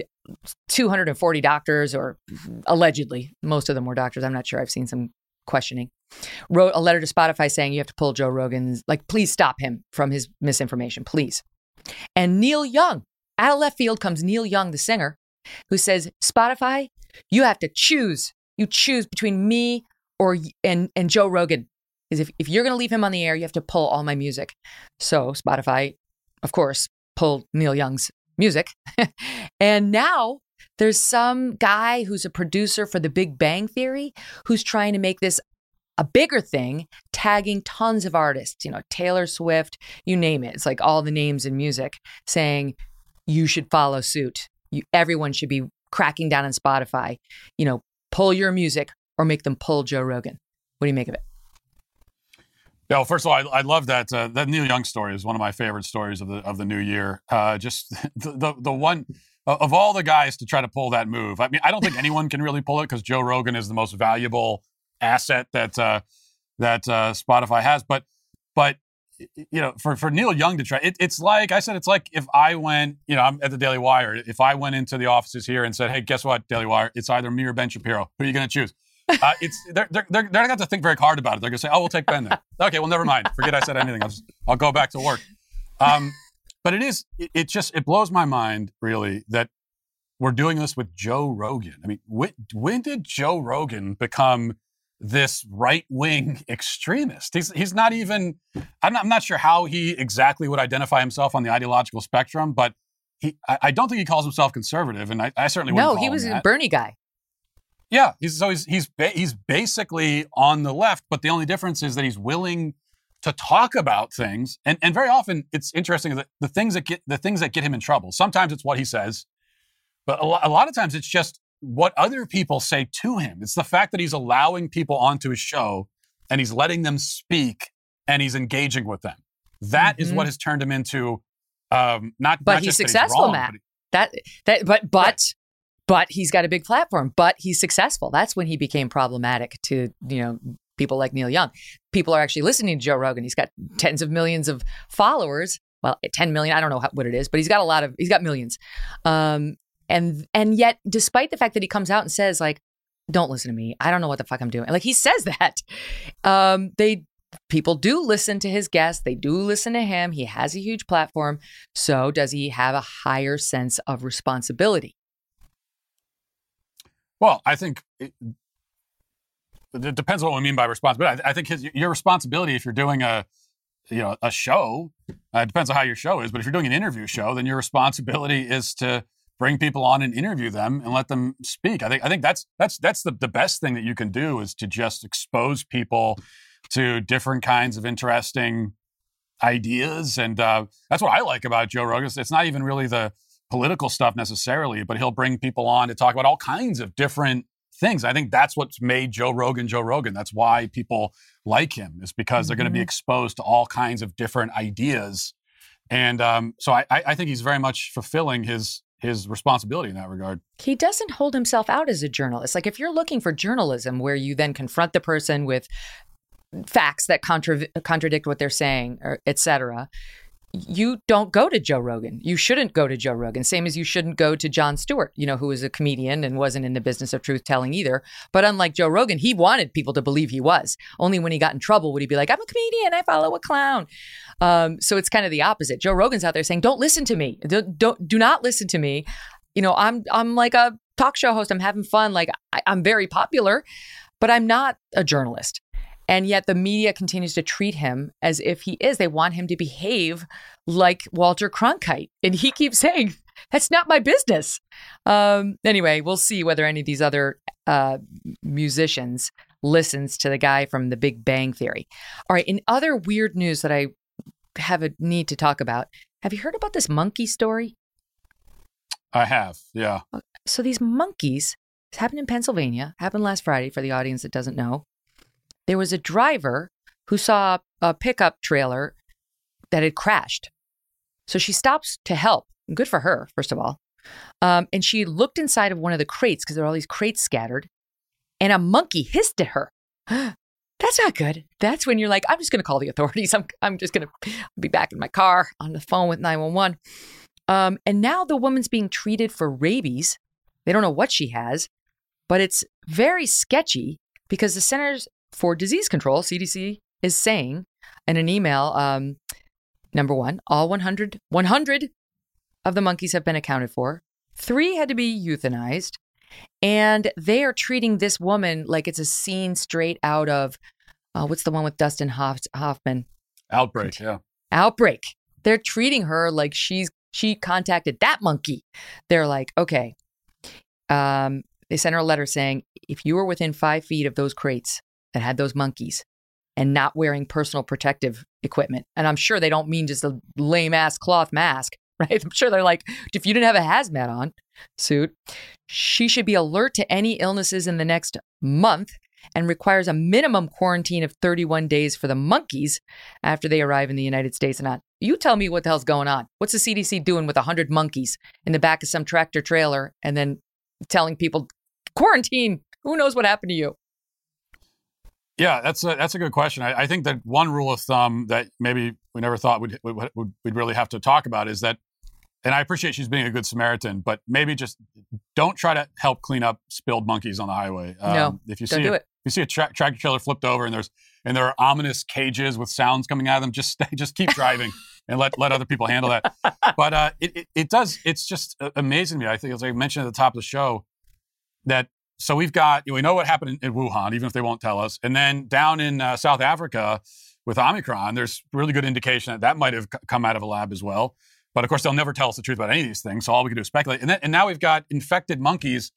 S1: 240 doctors, or allegedly, most of them were doctors. I'm not sure. I've seen some questioning. Wrote a letter to Spotify saying you have to pull Joe Rogan's, please stop him from his misinformation, please. And Neil Young. Out of left field comes Neil Young, the singer, who says, Spotify, you have to choose. You choose between me and Joe Rogan. Because if you're going to leave him on the air, you have to pull all my music. So Spotify, of course, pulled Neil Young's music. And now there's some guy who's a producer for The Big Bang Theory who's trying to make this a bigger thing, tagging tons of artists, Taylor Swift, you name it. It's like all the names in music, saying you should follow suit. Everyone should be cracking down on Spotify, pull your music or make them pull Joe Rogan. What do you make of it?
S2: Yeah, well, first of all, I love that that Neil Young story is one of my favorite stories of the new year. Just the one of all the guys to try to pull that move. I mean, I don't think anyone can really pull it because Joe Rogan is the most valuable asset that Spotify has. But for Neil Young to try, it's like I said, it's like if I went, I'm at the Daily Wire. If I went into the offices here and said, "Hey, guess what, Daily Wire? It's either me or Ben Shapiro. Who are you going to choose?" They're going to have to think very hard about it. They're going to say, "Oh, we'll take Ben then." Okay, well, never mind. Forget I said anything. I'll go back to work. But it blows my mind really that we're doing this with Joe Rogan. I mean, when did Joe Rogan become this right-wing extremist? He's not even. I'm not sure how he exactly would identify himself on the ideological spectrum, but I don't think he calls himself conservative, and I certainly wouldn't.
S1: No, he was a Bernie guy.
S2: Yeah, he's basically on the left, but the only difference is that he's willing to talk about things, and very often it's interesting that the things that get him in trouble. Sometimes it's what he says, but a lot of times it's just what other people say to him. It's the fact that he's allowing people onto his show and he's letting them speak and he's engaging with them. That is what has turned him into not.
S1: But
S2: not
S1: he's
S2: just
S1: successful,
S2: that
S1: Matt.
S2: Right.
S1: But he's got a big platform, but he's successful. That's when he became problematic to, people like Neil Young. People are actually listening to Joe Rogan. He's got tens of millions of followers. Well, 10 million, I don't know what it is, but he's got millions. And yet, despite the fact that he comes out and says, like, don't listen to me, I don't know what the fuck I'm doing. Like, he says that. People do listen to his guests. They do listen to him. He has a huge platform. So does he have a higher sense of responsibility?
S2: Well, I think it depends on what we mean by responsibility. I think your responsibility, if you're doing a show, it depends on how your show is. But if you're doing an interview show, then your responsibility is to bring people on and interview them and let them speak. I think that's the best thing that you can do is to just expose people to different kinds of interesting ideas, and that's what I like about Joe Rogan. It's not even really the political stuff necessarily, but he'll bring people on to talk about all kinds of different things. I think that's what's made Joe Rogan Joe Rogan. That's why people like him, is because they're going to be exposed to all kinds of different ideas. And so I think he's very much fulfilling his responsibility in that regard.
S1: He doesn't hold himself out as a journalist. Like, if you're looking for journalism where you then confront the person with facts that contradict what they're saying, or et cetera, you don't go to Joe Rogan. You shouldn't go to Joe Rogan. Same as you shouldn't go to Jon Stewart, who was a comedian and wasn't in the business of truth telling either. But unlike Joe Rogan, he wanted people to believe he was. Only when he got in trouble would he be like, "I'm a comedian, I follow a clown." So it's kind of the opposite. Joe Rogan's out there saying, "Don't listen to me. Do not listen to me. I'm like a talk show host. I'm having fun. Like, I'm very popular, but I'm not a journalist." And yet the media continues to treat him as if he is. They want him to behave like Walter Cronkite. And he keeps saying, "That's not my business." Anyway, we'll see whether any of these other musicians listens to the guy from The Big Bang Theory. All right. In other weird news that I have a need to talk about, have you heard about this monkey story?
S2: I have, yeah.
S1: So these monkeys, this happened in Pennsylvania, happened last Friday for the audience that doesn't know. There was a driver who saw a pickup trailer that had crashed. So she stops to help. Good for her, first of all. And she looked inside of one of the crates, because there are all these crates scattered, and a monkey hissed at her. That's not good. That's when you're like, I'm just going to call the authorities. I'm just going to be back in my car on the phone with 911. And now the woman's being treated for rabies. They don't know what she has, but it's very sketchy because the Centers for Disease Control, CDC, is saying in an email, number one, all 100 of the monkeys have been accounted for. 3 had to be euthanized. And they are treating this woman like it's a scene straight out of, what's the one with Dustin Hoffman?
S2: Outbreak, yeah.
S1: Outbreak. They're treating her like she contacted that monkey. They're like, okay. They sent her a letter saying, if you were within 5 feet of those crates, that had those monkeys and not wearing personal protective equipment. And I'm sure they don't mean just a lame ass cloth mask, right? I'm sure they're like, if you didn't have a hazmat on suit, she should be alert to any illnesses in the next month and requires a minimum quarantine of 31 days for the monkeys after they arrive in the United States. And you tell me what the hell's going on. What's the CDC doing with 100 monkeys in the back of some tractor trailer and then telling people, quarantine, who knows what happened to you?
S2: Yeah, that's a good question. I think that one rule of thumb that maybe we never thought we'd really have to talk about is that, and I appreciate she's being a good Samaritan, but maybe just don't try to help clean up spilled monkeys on the highway.
S1: No,
S2: if you
S1: don't
S2: see
S1: do it.
S2: If you see a tractor trailer flipped over and there are ominous cages with sounds coming out of them, just keep driving and let other people handle that. But it's just amazing to me. I think, as I mentioned at the top of the show, that so we know what happened in Wuhan, even if they won't tell us. And then down in South Africa with Omicron, there's really good indication that might have come out of a lab as well. But of course, they'll never tell us the truth about any of these things. So all we can do is speculate. And now we've got infected monkeys,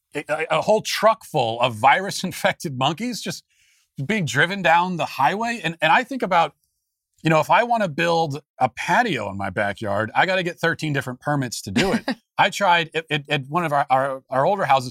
S2: a whole truck full of virus-infected monkeys just being driven down the highway. And I think about, if I want to build a patio in my backyard, I got to get 13 different permits to do it. I tried at one of our older houses.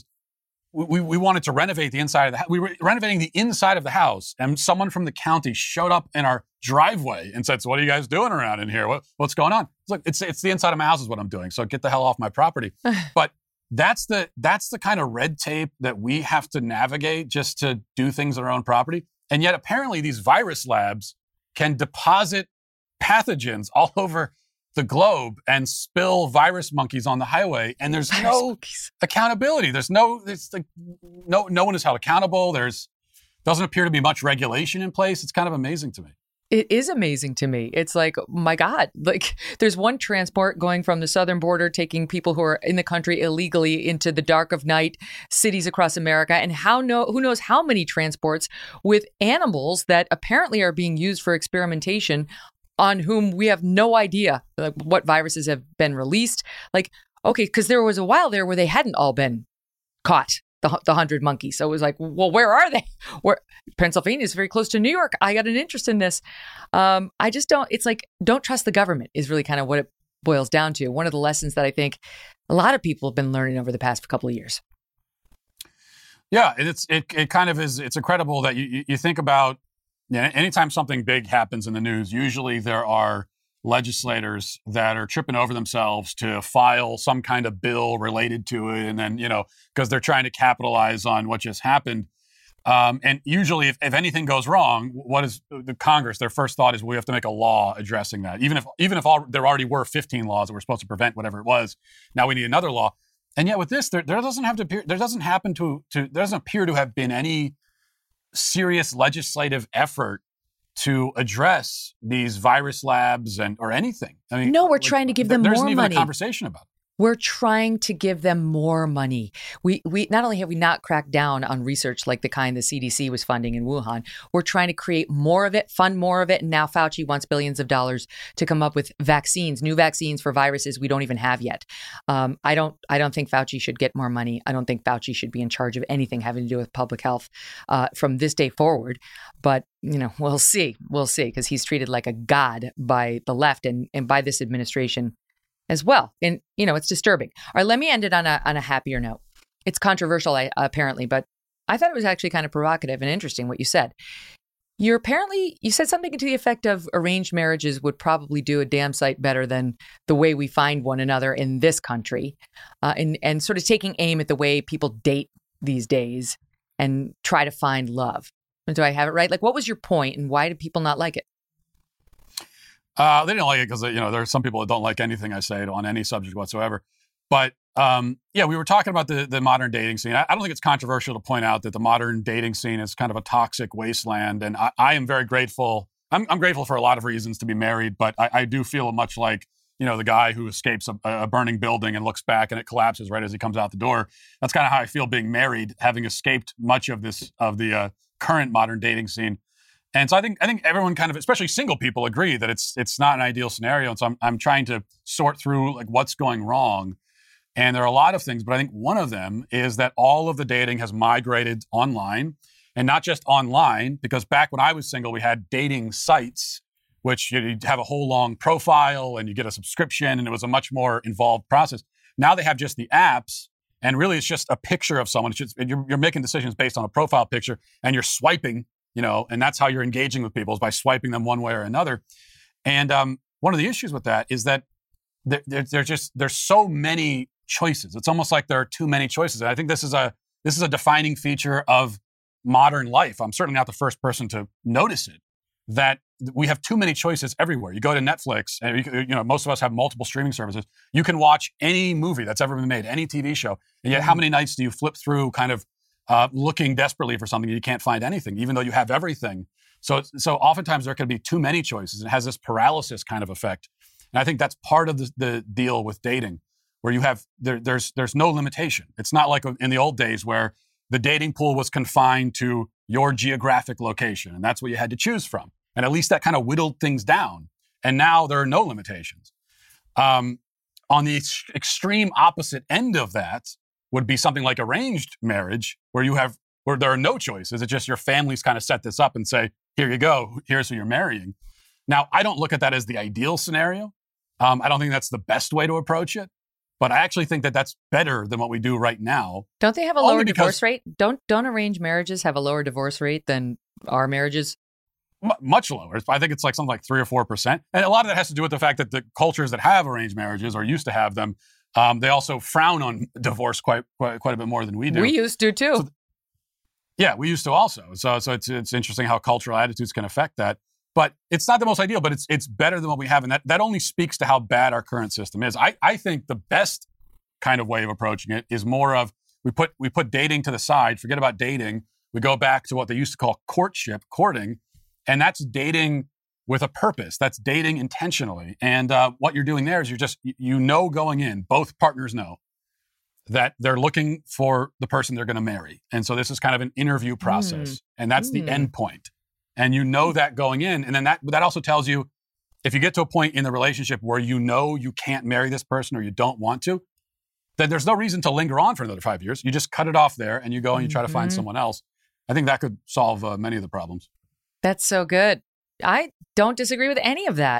S2: We wanted to renovate the inside of the house. We were renovating the inside of the house, and someone from the county showed up in our driveway and said, "So what are you guys doing around in here? What's going on?" Look, it's the inside of my house is what I'm doing. So get the hell off my property. But that's the kind of red tape that we have to navigate just to do things on our own property. And yet, apparently, these virus labs can deposit pathogens all over the globe and spill virus monkeys on the highway, and there's no accountability. No one is held accountable. Doesn't appear to be much regulation in place. It's kind of amazing to me.
S1: It is amazing to me. It's like, my God, like there's one transport going from the southern border, taking people who are in the country illegally into the dark of night cities across America. And who knows how many transports with animals that apparently are being used for experimentation on whom we have no idea what viruses have been released. Like, okay, because there was a while there where they hadn't all been caught, the 100 monkeys. So it was like, well, where are they? Pennsylvania is very close to New York. I got an interest in this. I just don't trust the government is really kind of what it boils down to. One of the lessons that I think a lot of people have been learning over the past couple of years.
S2: Yeah, and it kind of is. It's incredible that you think about, anytime something big happens in the news, usually there are legislators that are tripping over themselves to file some kind of bill related to it. And then, because they're trying to capitalize on what just happened. And usually if anything goes wrong, what is the Congress? Their first thought is we have to make a law addressing that. Even if there already were 15 laws that were supposed to prevent whatever it was, now we need another law. And yet with this, there doesn't appear to have been any serious legislative effort to address these virus labs or anything. I mean,
S1: no, we're trying to give them more money.
S2: There isn't even a conversation about it.
S1: We're trying to give them more money. We not only have we not cracked down on research like the kind the CDC was funding in Wuhan, we're trying to create more of it, fund more of it. And now Fauci wants billions of dollars to come up with vaccines, new vaccines for viruses we don't even have yet. I don't think Fauci should get more money. I don't think Fauci should be in charge of anything having to do with public health from this day forward. But we'll see. We'll see, because he's treated like a god by the left and by this administration as well. And, it's disturbing. All right, let me end it on a happier note. It's controversial, apparently, but I thought it was actually kind of provocative and interesting what you said. You said something to the effect of arranged marriages would probably do a damn sight better than the way we find one another in this country, and sort of taking aim at the way people date these days and try to find love. Do I have it right? Like, what was your point and why do people not like it?
S2: They didn't like it because, there are some people that don't like anything I say on any subject whatsoever. But we were talking about the modern dating scene. I don't think it's controversial to point out that the modern dating scene is kind of a toxic wasteland. And I am very grateful. I'm grateful for a lot of reasons to be married, but I do feel much like, the guy who escapes a burning building and looks back and it collapses right as he comes out the door. That's kind of how I feel being married, having escaped much of the current modern dating scene. And so I think everyone kind of, especially single people, agree that it's not an ideal scenario. And so I'm trying to sort through like what's going wrong. And there are a lot of things, but I think one of them is that all of the dating has migrated online. And not just online, because back when I was single, we had dating sites, which you'd have a whole long profile and you get a subscription, and it was a much more involved process. Now they have just the apps, and really it's just a picture of someone. It's just, you're making decisions based on a profile picture, and you're swiping, and that's how you're engaging with people, is by swiping them one way or another. And one of the issues with that is that there's so many choices. It's almost like there are too many choices. And I think this is a defining feature of modern life. I'm certainly not the first person to notice it, that we have too many choices everywhere. You go to Netflix, and most of us have multiple streaming services. You can watch any movie that's ever been made, any TV show, and yet how many nights do you flip through kind of looking desperately for something and you can't find anything, even though you have everything? So oftentimes there can be too many choices, and it has this paralysis kind of effect. And I think that's part of the deal with dating, where you have there's no limitation. It's not like in the old days where the dating pool was confined to your geographic location, and that's what you had to choose from. And at least that kind of whittled things down. And now there are no limitations. On the extreme opposite end of that would be something like arranged marriage, where there are no choices. It's just your families kind of set this up and say, here you go, here's who you're marrying. Now, I don't look at that as the ideal scenario. I don't think that's the best way to approach it. But I actually think that that's better than what we do right now.
S1: Don't they have a lower divorce rate? Don't arranged marriages have a lower divorce rate than our marriages?
S2: Much lower. I think it's like something like 3 or 4%. And a lot of that has to do with the fact that the cultures that have arranged marriages or used to have them, they also frown on divorce quite a bit more than we do.
S1: We used to too.
S2: Yeah, we used to also. So it's interesting how cultural attitudes can affect that. But it's not the most ideal, but it's better than what we have. And that only speaks to how bad our current system is. I think the best kind of way of approaching it is more of we put dating to the side, forget about dating. We go back to what they used to call courting. And that's dating with a purpose. That's dating intentionally. And what you're doing there is you're just, going in, both partners know that they're looking for the person they're going to marry. And so this is kind of an interview process. And that's the end point. And you know that going in. And then that also tells you, if you get to a point in the relationship where you know you can't marry this person or you don't want to, then there's no reason to linger on for another 5 years. You just cut it off there and you go and you try to find someone else. I think that could solve many of the problems.
S1: That's so good. I don't disagree with any of that.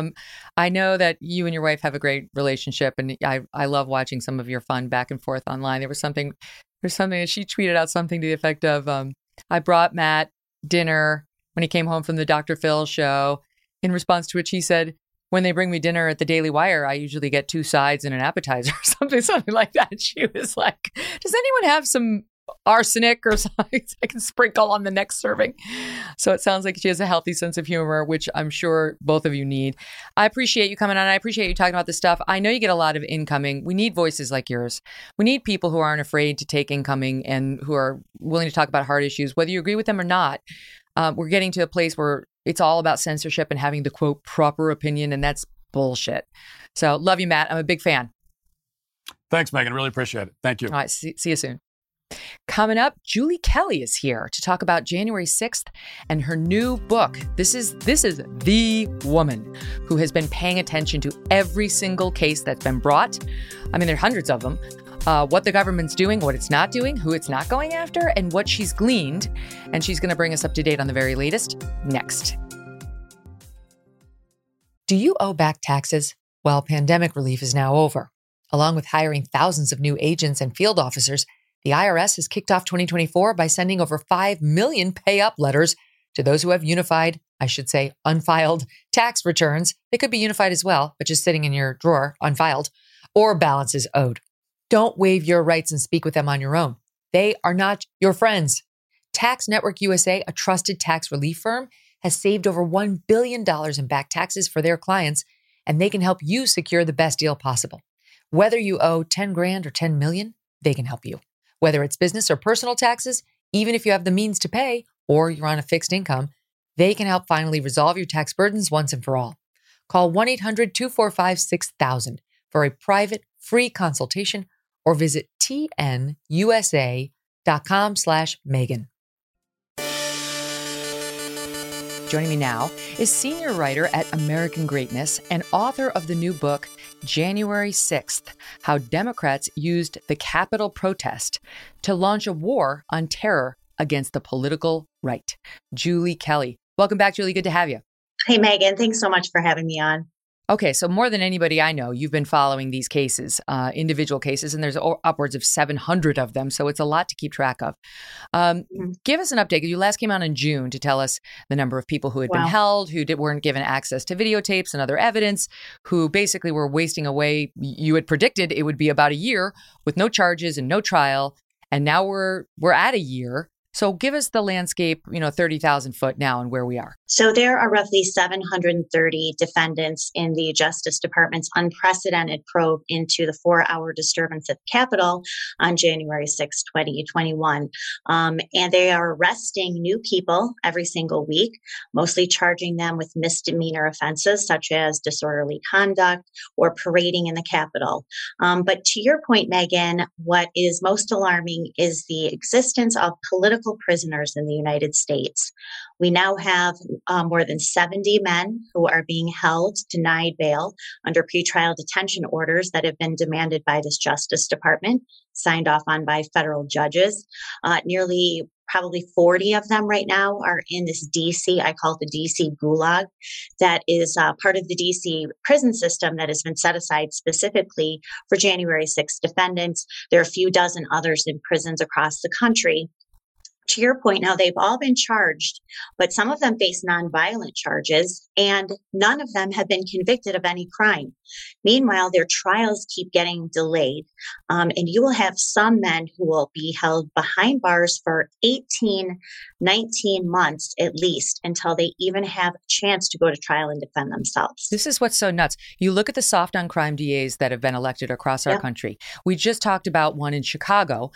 S1: I know that you and your wife have a great relationship, and I love watching some of your fun back and forth online. There's something that she tweeted out, something to the effect of, I brought Matt dinner when he came home from the Dr. Phil show, in response to which he said, when they bring me dinner at the Daily Wire, I usually get 2 sides and an appetizer or something like that. She was like, does anyone have some arsenic or something I can sprinkle on the next serving? So it sounds like she has a healthy sense of humor, which I'm sure both of you need. I appreciate you coming on. I appreciate you talking about this stuff. I know you get a lot of incoming. We need voices like yours. We need people who aren't afraid to take incoming and who are willing to talk about hard issues, whether you agree with them or not. We're getting to a place where it's all about censorship and having the, quote, proper opinion, and that's bullshit. So love you, Matt. I'm a big fan.
S2: Thanks, Megan. Really appreciate it. Thank you.
S1: All right. See you soon. Coming up, Julie Kelly is here to talk about January 6th and her new book. This is the woman who has been paying attention to every single case that's been brought. I mean, there are hundreds of them. What the government's doing, what it's not doing, who it's not going after, and what she's gleaned. And she's going to bring us up to date on the very latest next. Do you owe back taxes? Well, pandemic relief is now over. Along with hiring thousands of new agents and field officers, the IRS has kicked off 2024 by sending over 5 million pay-up letters to those who have unfiled tax returns. They could be unified as well, but just sitting in your drawer, unfiled, or balances owed. Don't waive your rights and speak with them on your own. They are not your friends. Tax Network USA, a trusted tax relief firm, has saved over $1 billion in back taxes for their clients, and they can help you secure the best deal possible. Whether you owe 10 grand or 10 million, they can help you. Whether it's business or personal taxes, even if you have the means to pay or you're on a fixed income, they can help finally resolve your tax burdens once and for all. Call 1-800-245-6000 for a private, free consultation or visit tnusa.com/Megan. Joining me now is senior writer at American Greatness and author of the new book, January 6th, How Democrats Used the Capitol Protest to Launch a War on Terror against the political right. Julie Kelly. Welcome back, Julie. Good to have you.
S13: Hey, Megan. Thanks so much for having me on.
S1: Okay, so more than anybody I know, you've been following these cases, individual cases, and there's upwards of 700 of them, so it's a lot to keep track of. Give us an update. You last came out in June to tell us the number of people who had been held, who weren't given access to videotapes and other evidence, who basically were wasting away. You had predicted it would be about a year with no charges and no trial, and now we're at a year. So give us the landscape, 30,000 foot now and where we are.
S13: So there are roughly 730 defendants in the Justice Department's unprecedented probe into the 4-hour disturbance at the Capitol on January 6, 2021. And they are arresting new people every single week, mostly charging them with misdemeanor offenses such as disorderly conduct or parading in the Capitol. But to your point, Megan, what is most alarming is the existence of political prisoners in the United States. We now have more than 70 men who are being held, denied bail under pretrial detention orders that have been demanded by this Justice Department, signed off on by federal judges. Probably 40 of them right now are in this DC, I call it the DC Gulag, that is part of the DC prison system that has been set aside specifically for January 6 defendants. There are a few dozen others in prisons across the country. To your point, now they've all been charged, but some of them face nonviolent charges, and none of them have been convicted of any crime. Meanwhile, their trials keep getting delayed, and you will have some men who will be held behind bars for 18, 19 months at least until they even have a chance to go to trial and defend themselves.
S1: This is what's so nuts. You look at the soft on crime DAs that have been elected across our country. We just talked about one in Chicago,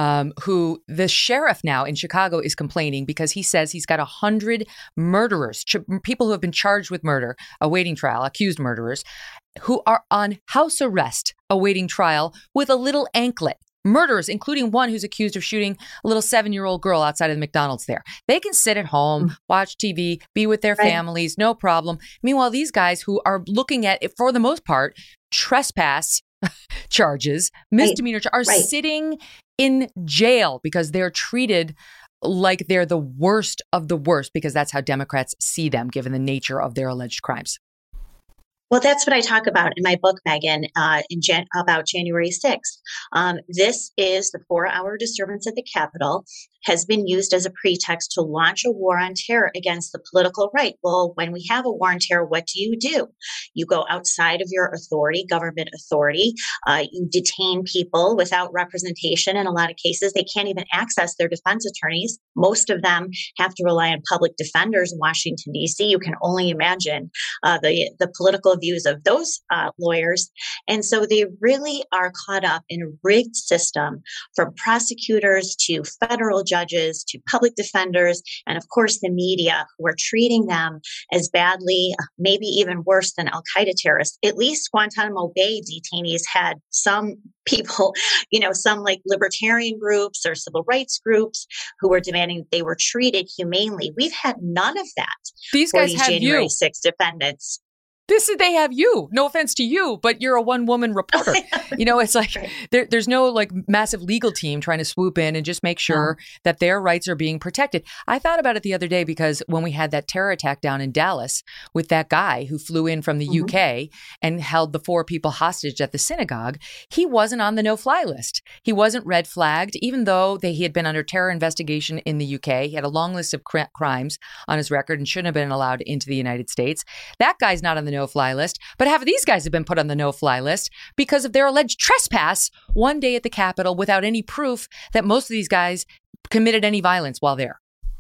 S1: who the sheriff now in Chicago is complaining because he says he's got 100 murderers, people who have been charged with murder, awaiting trial, accused murderers, who are on house arrest, awaiting trial with a little anklet. Murderers, including one who's accused of shooting a little 7-year-old girl outside of the McDonald's there. They can sit at home, watch TV, be with their families, no problem. Meanwhile, these guys who are looking at, for the most part, trespass charges, misdemeanor are sitting in jail because they're treated like they're the worst of the worst, because that's how Democrats see them, given the nature of their alleged crimes.
S13: Well, that's what I talk about in my book, Megan, about January 6th. This is the 4-hour disturbance at the Capitol has been used as a pretext to launch a war on terror against the political right. Well, when we have a war on terror, what do? You go outside of your authority, government authority. You detain people without representation. In a lot of cases, they can't even access their defense attorneys. Most of them have to rely on public defenders in Washington, D.C. You can only imagine the political views of those lawyers. And so they really are caught up in a rigged system, from prosecutors to federal judges to public defenders, and of course the media, who are treating them as badly, maybe even worse than Al-Qaeda terrorists. At least Guantanamo Bay detainees had some people, some like libertarian groups or civil rights groups who were demanding they were treated humanely. We've had none of that.
S1: These guys have
S13: January
S1: you.
S13: 6 defendants.
S1: They have you. No offense to you, but you're a one-woman reporter. It's like there's no like massive legal team trying to swoop in and just make sure that their rights are being protected. I thought about it the other day because when we had that terror attack down in Dallas with that guy who flew in from the UK and held the 4 people hostage at the synagogue, he wasn't on the no-fly list. He wasn't red flagged, even though he had been under terror investigation in the UK. He had a long list of crimes on his record and shouldn't have been allowed into the United States. That guy's not on the no-fly list, but half of these guys have been put on the no-fly list because of their alleged trespass one day at the Capitol without any proof that most of these guys committed any violence while there.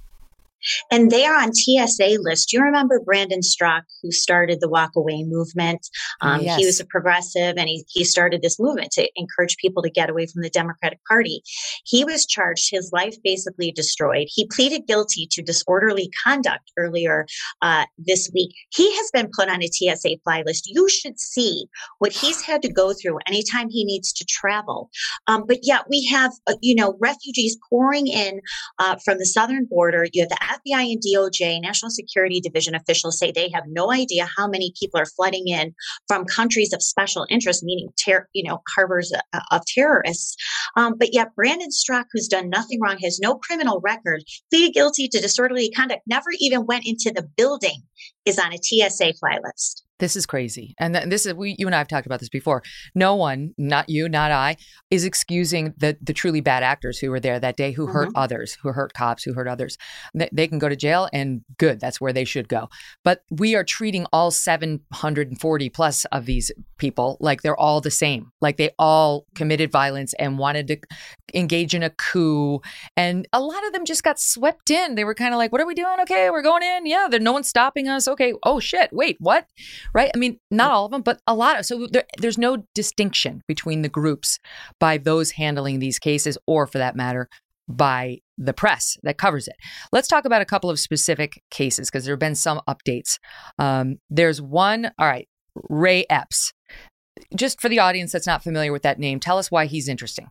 S13: And they are on TSA list. Do you remember Brandon Straka, who started the Walk Away movement?
S1: Yes.
S13: He was a progressive, and he started this movement to encourage people to get away from the Democratic Party. He was charged, his life basically destroyed. He pleaded guilty to disorderly conduct earlier this week. He has been put on a TSA fly list. You should see what he's had to go through anytime he needs to travel. But yet we have, refugees pouring in from the southern border. You have the FBI and DOJ, National Security Division officials say they have no idea how many people are flooding in from countries of special interest, meaning harbors of terrorists. But yet Brandon Straka, who's done nothing wrong, has no criminal record, pleaded guilty to disorderly conduct, never even went into the building, is on a TSA fly list.
S1: This is crazy. And this is, you and I have talked about this before. No one, not you, not I, is excusing the truly bad actors who were there that day, who hurt others, who hurt cops, who hurt others. They can go to jail, and good. That's where they should go. But we are treating all 740 plus of these people like they're all the same, like they all committed violence and wanted to engage in a coup. And a lot of them just got swept in. They were kind of like, what are we doing? Okay, we're going in. Yeah, no one's stopping us. Okay. Oh, shit. Wait, what? Right? I mean, not all of them, but a lot of. So there's no distinction between the groups by those handling these cases, or for that matter, by the press that covers it. Let's talk about a couple of specific cases, because there have been some updates. There's one, all right, Ray Epps. Just for the audience that's not familiar with that name, tell us why he's interesting.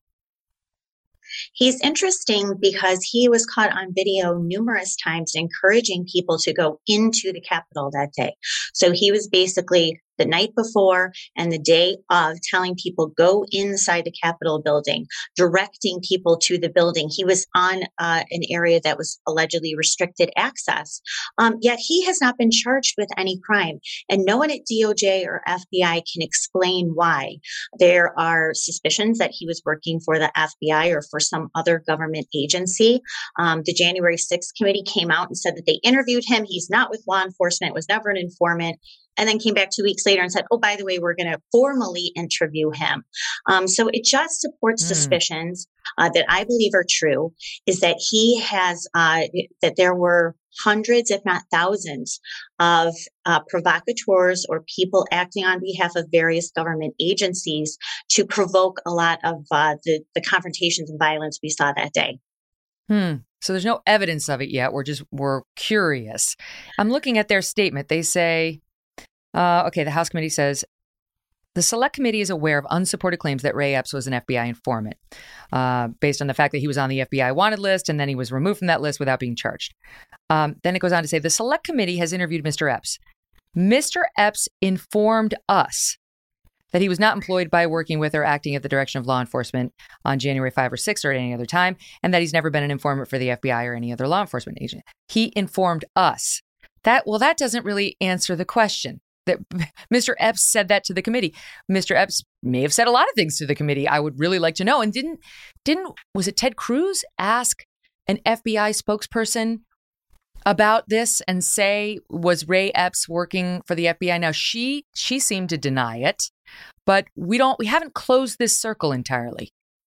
S13: He's interesting because he was caught on video numerous times encouraging people to go into the Capitol that day. So he was basically the night before and the day of telling people go inside the Capitol building, directing people to the building. He was on an area that was allegedly restricted access. Yet he has not been charged with any crime, and no one at DOJ or FBI can explain why. There are suspicions that he was working for the FBI or for some other government agency. The January 6th committee came out and said that they interviewed him. He's not with law enforcement, was never an informant. And then came back 2 weeks later and said, oh, by the way, we're going to formally interview him. So it just supports suspicions that I believe are true, is that he has, that there were hundreds, if not thousands, of provocateurs or people acting on behalf of various government agencies to provoke a lot of the confrontations and violence we saw that day.
S1: So there's no evidence of it yet. We're curious. I'm looking at their statement. They say, the House committee says, the Select Committee is aware of unsupported claims that Ray Epps was an FBI informant, based on the fact that he was on the FBI wanted list and then he was removed from that list without being charged. Then it goes on to say, the Select Committee has interviewed Mr. Epps. Mr. Epps informed us that he was not employed by, working with, or acting at the direction of law enforcement on January 5 or 6 or at any other time, and that he's never been an informant for the FBI or any other law enforcement agent. He informed us. That doesn't really answer the question. That Mr. Epps said that to the committee. Mr. Epps may have said a lot of things to the committee. I would really like to know. And didn't was it Ted Cruz ask an FBI spokesperson about this and say, was Ray Epps working for the FBI? Now she seemed to deny it, but we haven't closed this circle entirely.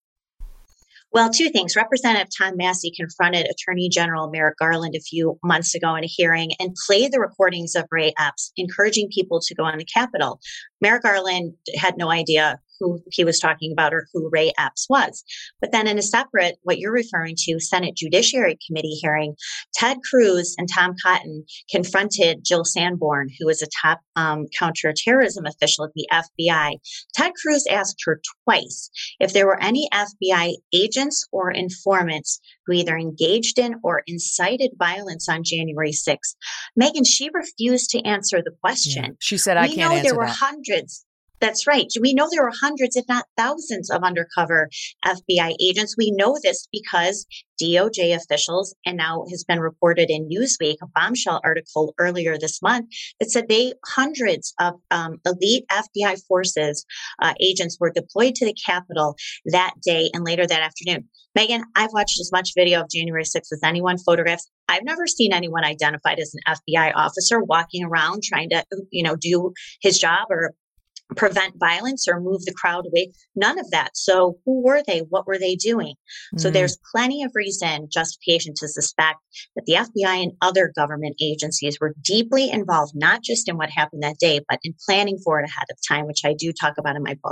S13: Well, two things. Representative Tom Massey confronted Attorney General Merrick Garland a few months ago in a hearing and played the recordings of Ray Epps, encouraging people to go on the Capitol. Merrick Garland had no idea who he was talking about or who Ray Epps was. But then in a separate, what you're referring to, Senate Judiciary Committee hearing, Ted Cruz and Tom Cotton confronted Jill Sanborn, who was a top counterterrorism official at the FBI. Ted Cruz asked her twice if there were any FBI agents or informants who either engaged in or incited violence on January 6th. Megyn, she refused to answer the question.
S1: Yeah. She said, I can't answer that. We know
S13: there were hundreds. That's right. We know there were hundreds, if not thousands, of undercover FBI agents. We know this because DOJ officials, and now has been reported in Newsweek, a bombshell article earlier this month that said hundreds of elite FBI forces, agents were deployed to the Capitol that day and later that afternoon. Megyn, I've watched as much video of January 6th as anyone, photographs. I've never seen anyone identified as an FBI officer walking around trying to, do his job or prevent violence or move the crowd away. None of that. So who were they? What were they doing? So there's plenty of reason, justification to suspect that the FBI and other government agencies were deeply involved, not just in what happened that day, but in planning for it ahead of time, which I do talk about in my book.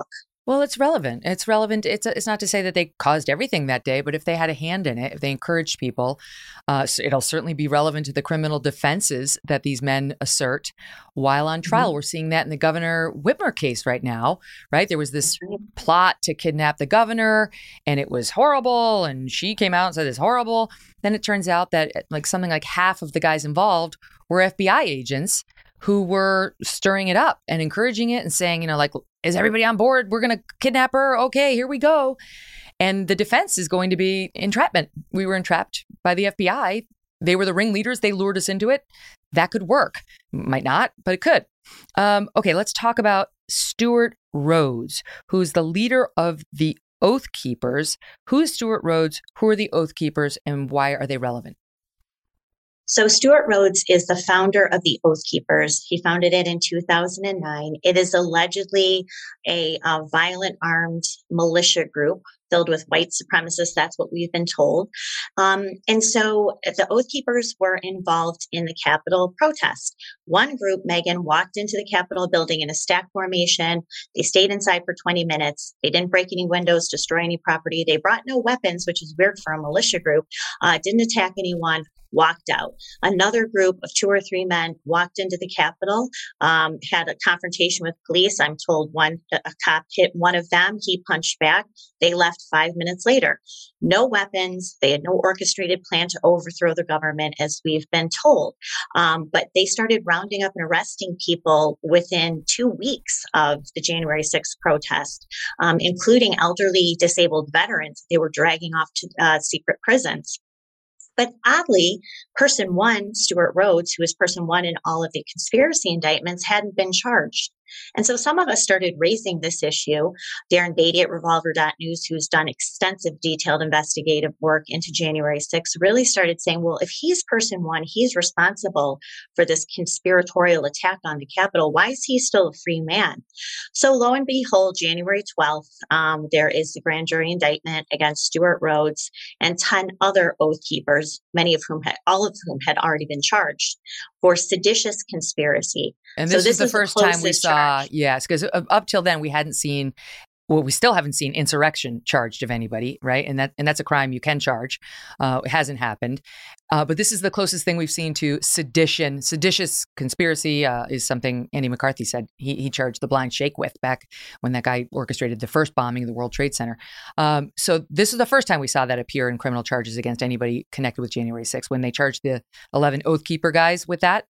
S1: Well, it's relevant. It's relevant. It's not to say that they caused everything that day, but if they had a hand in it, if they encouraged people, it'll certainly be relevant to the criminal defenses that these men assert while on trial. Mm-hmm. We're seeing that in the Governor Whitmer case right now, right? There was this plot to kidnap the governor, and it was horrible, and she came out and said it's horrible. Then it turns out that something like half of the guys involved were FBI agents who were stirring it up and encouraging it and saying, is everybody on board? We're going to kidnap her. Okay, here we go. And the defense is going to be entrapment. We were entrapped by the FBI. They were the ringleaders. They lured us into it. That could work. Might not, but it could. Okay, let's talk about Stewart Rhodes, who's the leader of the Oath Keepers. Who is Stewart Rhodes? Who are the Oath Keepers, and why are they relevant?
S13: So Stewart Rhodes is the founder of the Oath Keepers. He founded it in 2009. It is allegedly a violent armed militia group filled with white supremacists. That's what we've been told. And so the Oath Keepers were involved in the Capitol protest. One group, Megan, walked into the Capitol building in a stack formation. They stayed inside for 20 minutes. They didn't break any windows, destroy any property. They brought no weapons, which is weird for a militia group, didn't attack anyone, walked out. Another group of 2 or 3 men walked into the Capitol, had a confrontation with police. I'm told a cop hit one of them. He punched back. They left 5 minutes later. No weapons. They had no orchestrated plan to overthrow the government, as we've been told. But they started rounding up and arresting people within 2 weeks of the January 6th protest, including elderly disabled veterans. They were dragging off to secret prisons. But oddly, person one, Stewart Rhodes, who is person one in all of the conspiracy indictments, hadn't been charged. And so some of us started raising this issue. Darren Beatty at Revolver.News, who's done extensive detailed investigative work into January 6th, really started saying, well, if he's person one, he's responsible for this conspiratorial attack on the Capitol. Why is he still a free man? So lo and behold, January 12th, there is the grand jury indictment against Stewart Rhodes and 10 other Oath Keepers, all of whom had already been charged for seditious conspiracy.
S1: And this is the first time we saw, yes, because up till then we hadn't seen, we still haven't seen insurrection charged of anybody, right? And that's a crime you can charge. It hasn't happened. But this is the closest thing we've seen to sedition. Seditious conspiracy is something Andy McCarthy said he charged the Blind Sheikh with back when that guy orchestrated the first bombing of the World Trade Center. So this is the first time we saw that appear in criminal charges against anybody connected with January 6th, when they charged the 11 Oath Keeper guys with that.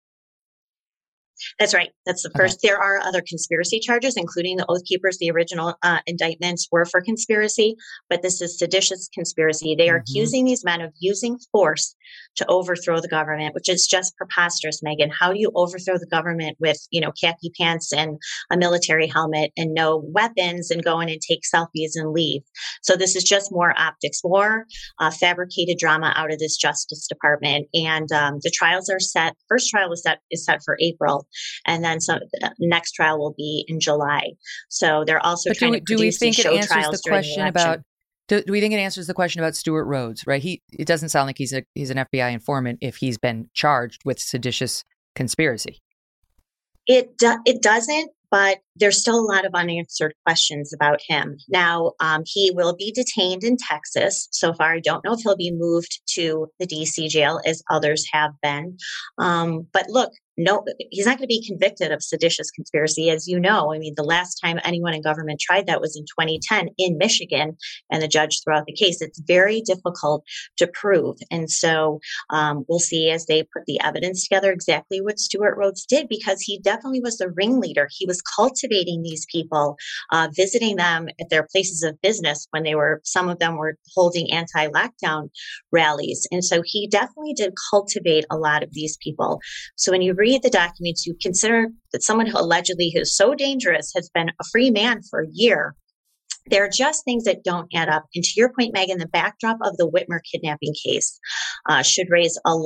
S13: That's right. That's the first. Okay. There are other conspiracy charges, including the Oath Keepers. The original indictments were for conspiracy, but this is seditious conspiracy. They are accusing these men of using force to overthrow the government, which is just preposterous, Megan. How do you overthrow the government with, khaki pants and a military helmet and no weapons and go in and take selfies and leave? So this is just more optics war, fabricated drama out of this Justice Department. And the trials are set. First trial is set for April. And then the next trial will be in July. So they're also trying to produce these show trials during the election.
S1: Do we think it answers the question about Stewart Rhodes, right? It doesn't sound like he's an FBI informant if he's been charged with seditious conspiracy.
S13: It doesn't, but there's still a lot of unanswered questions about him. Now, he will be detained in Texas. So far, I don't know if he'll be moved to the DC jail as others have been. But look, no, he's not going to be convicted of seditious conspiracy. As you know, I mean, the last time anyone in government tried that was in 2010 in Michigan, and the judge threw out the case. It's very difficult to prove. And so we'll see as they put the evidence together exactly what Stewart Rhodes did, because he definitely was the ringleader. He was cultivating these people, visiting them at their places of business when some of them were holding anti-lockdown rallies. And so he definitely did cultivate a lot of these people. So when you read the documents, you consider that someone who allegedly is so dangerous has been a free man for a year. There are just things that don't add up. And to your point, Megan, the backdrop of the Whitmer kidnapping case should raise a lot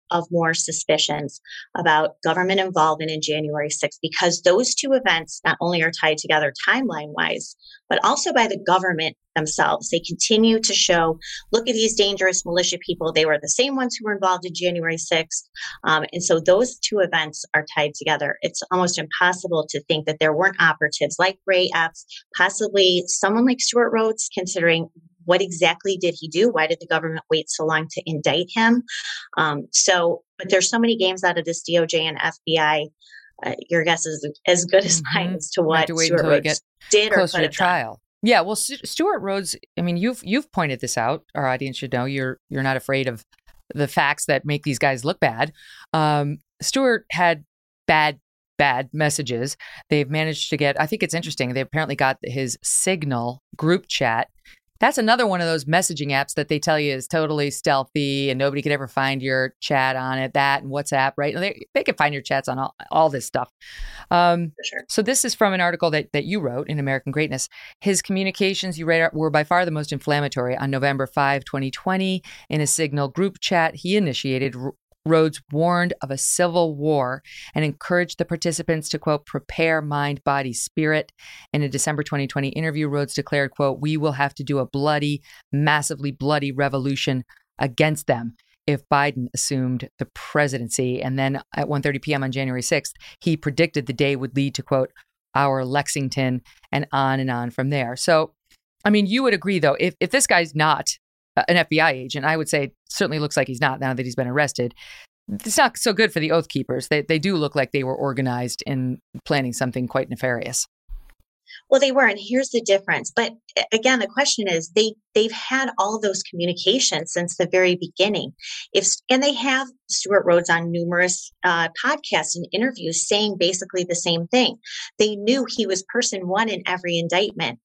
S13: of more suspicions about government involvement in January 6th, because those two events not only are tied together timeline-wise, but also by the government themselves. They continue to show, look at these dangerous militia people. They were the same ones who were involved in January 6th. And so those two events are tied together. It's almost impossible to think that there weren't operatives like Ray Epps, possibly someone like Stewart Rhodes, considering what exactly did he do? Why did the government wait so long to indict him? But there's so many games out of this DOJ and FBI. Your guess is as good as mine as to what Stewart Rhodes did or could have trial.
S1: Done. Yeah, well, Stewart Rhodes. I mean, you've pointed this out. Our audience should know you're not afraid of the facts that make these guys look bad. Stewart had bad messages. They've managed to get. I think it's interesting. They apparently got his Signal group chat. That's another one of those messaging apps that they tell you is totally stealthy and nobody could ever find your chat on it, that and WhatsApp, right? They can find your chats on all this stuff.
S13: For sure.
S1: So this is from an article that you wrote in American Greatness. His communications, you read, were by far the most inflammatory. On November 5, 2020, in a Signal group chat he initiated, Rhodes warned of a civil war and encouraged the participants to, quote, prepare mind, body, spirit. In a December 2020 interview, Rhodes declared, quote, we will have to do a bloody, massively bloody revolution against them if Biden assumed the presidency. And then at 1:30 p.m. on January 6th, he predicted the day would lead to, quote, our Lexington, and on from there. So, I mean, you would agree, though, if this guy's not an FBI agent, I would say it certainly looks like he's not now that he's been arrested. It's not so good for the Oath Keepers. They do look like they were organized in planning something quite nefarious.
S13: Well, they were, and here's the difference. But again, the question is, they've had all of those communications since the very beginning. And they have Stewart Rhodes on numerous podcasts and interviews saying basically the same thing. They knew he was person one in every indictment.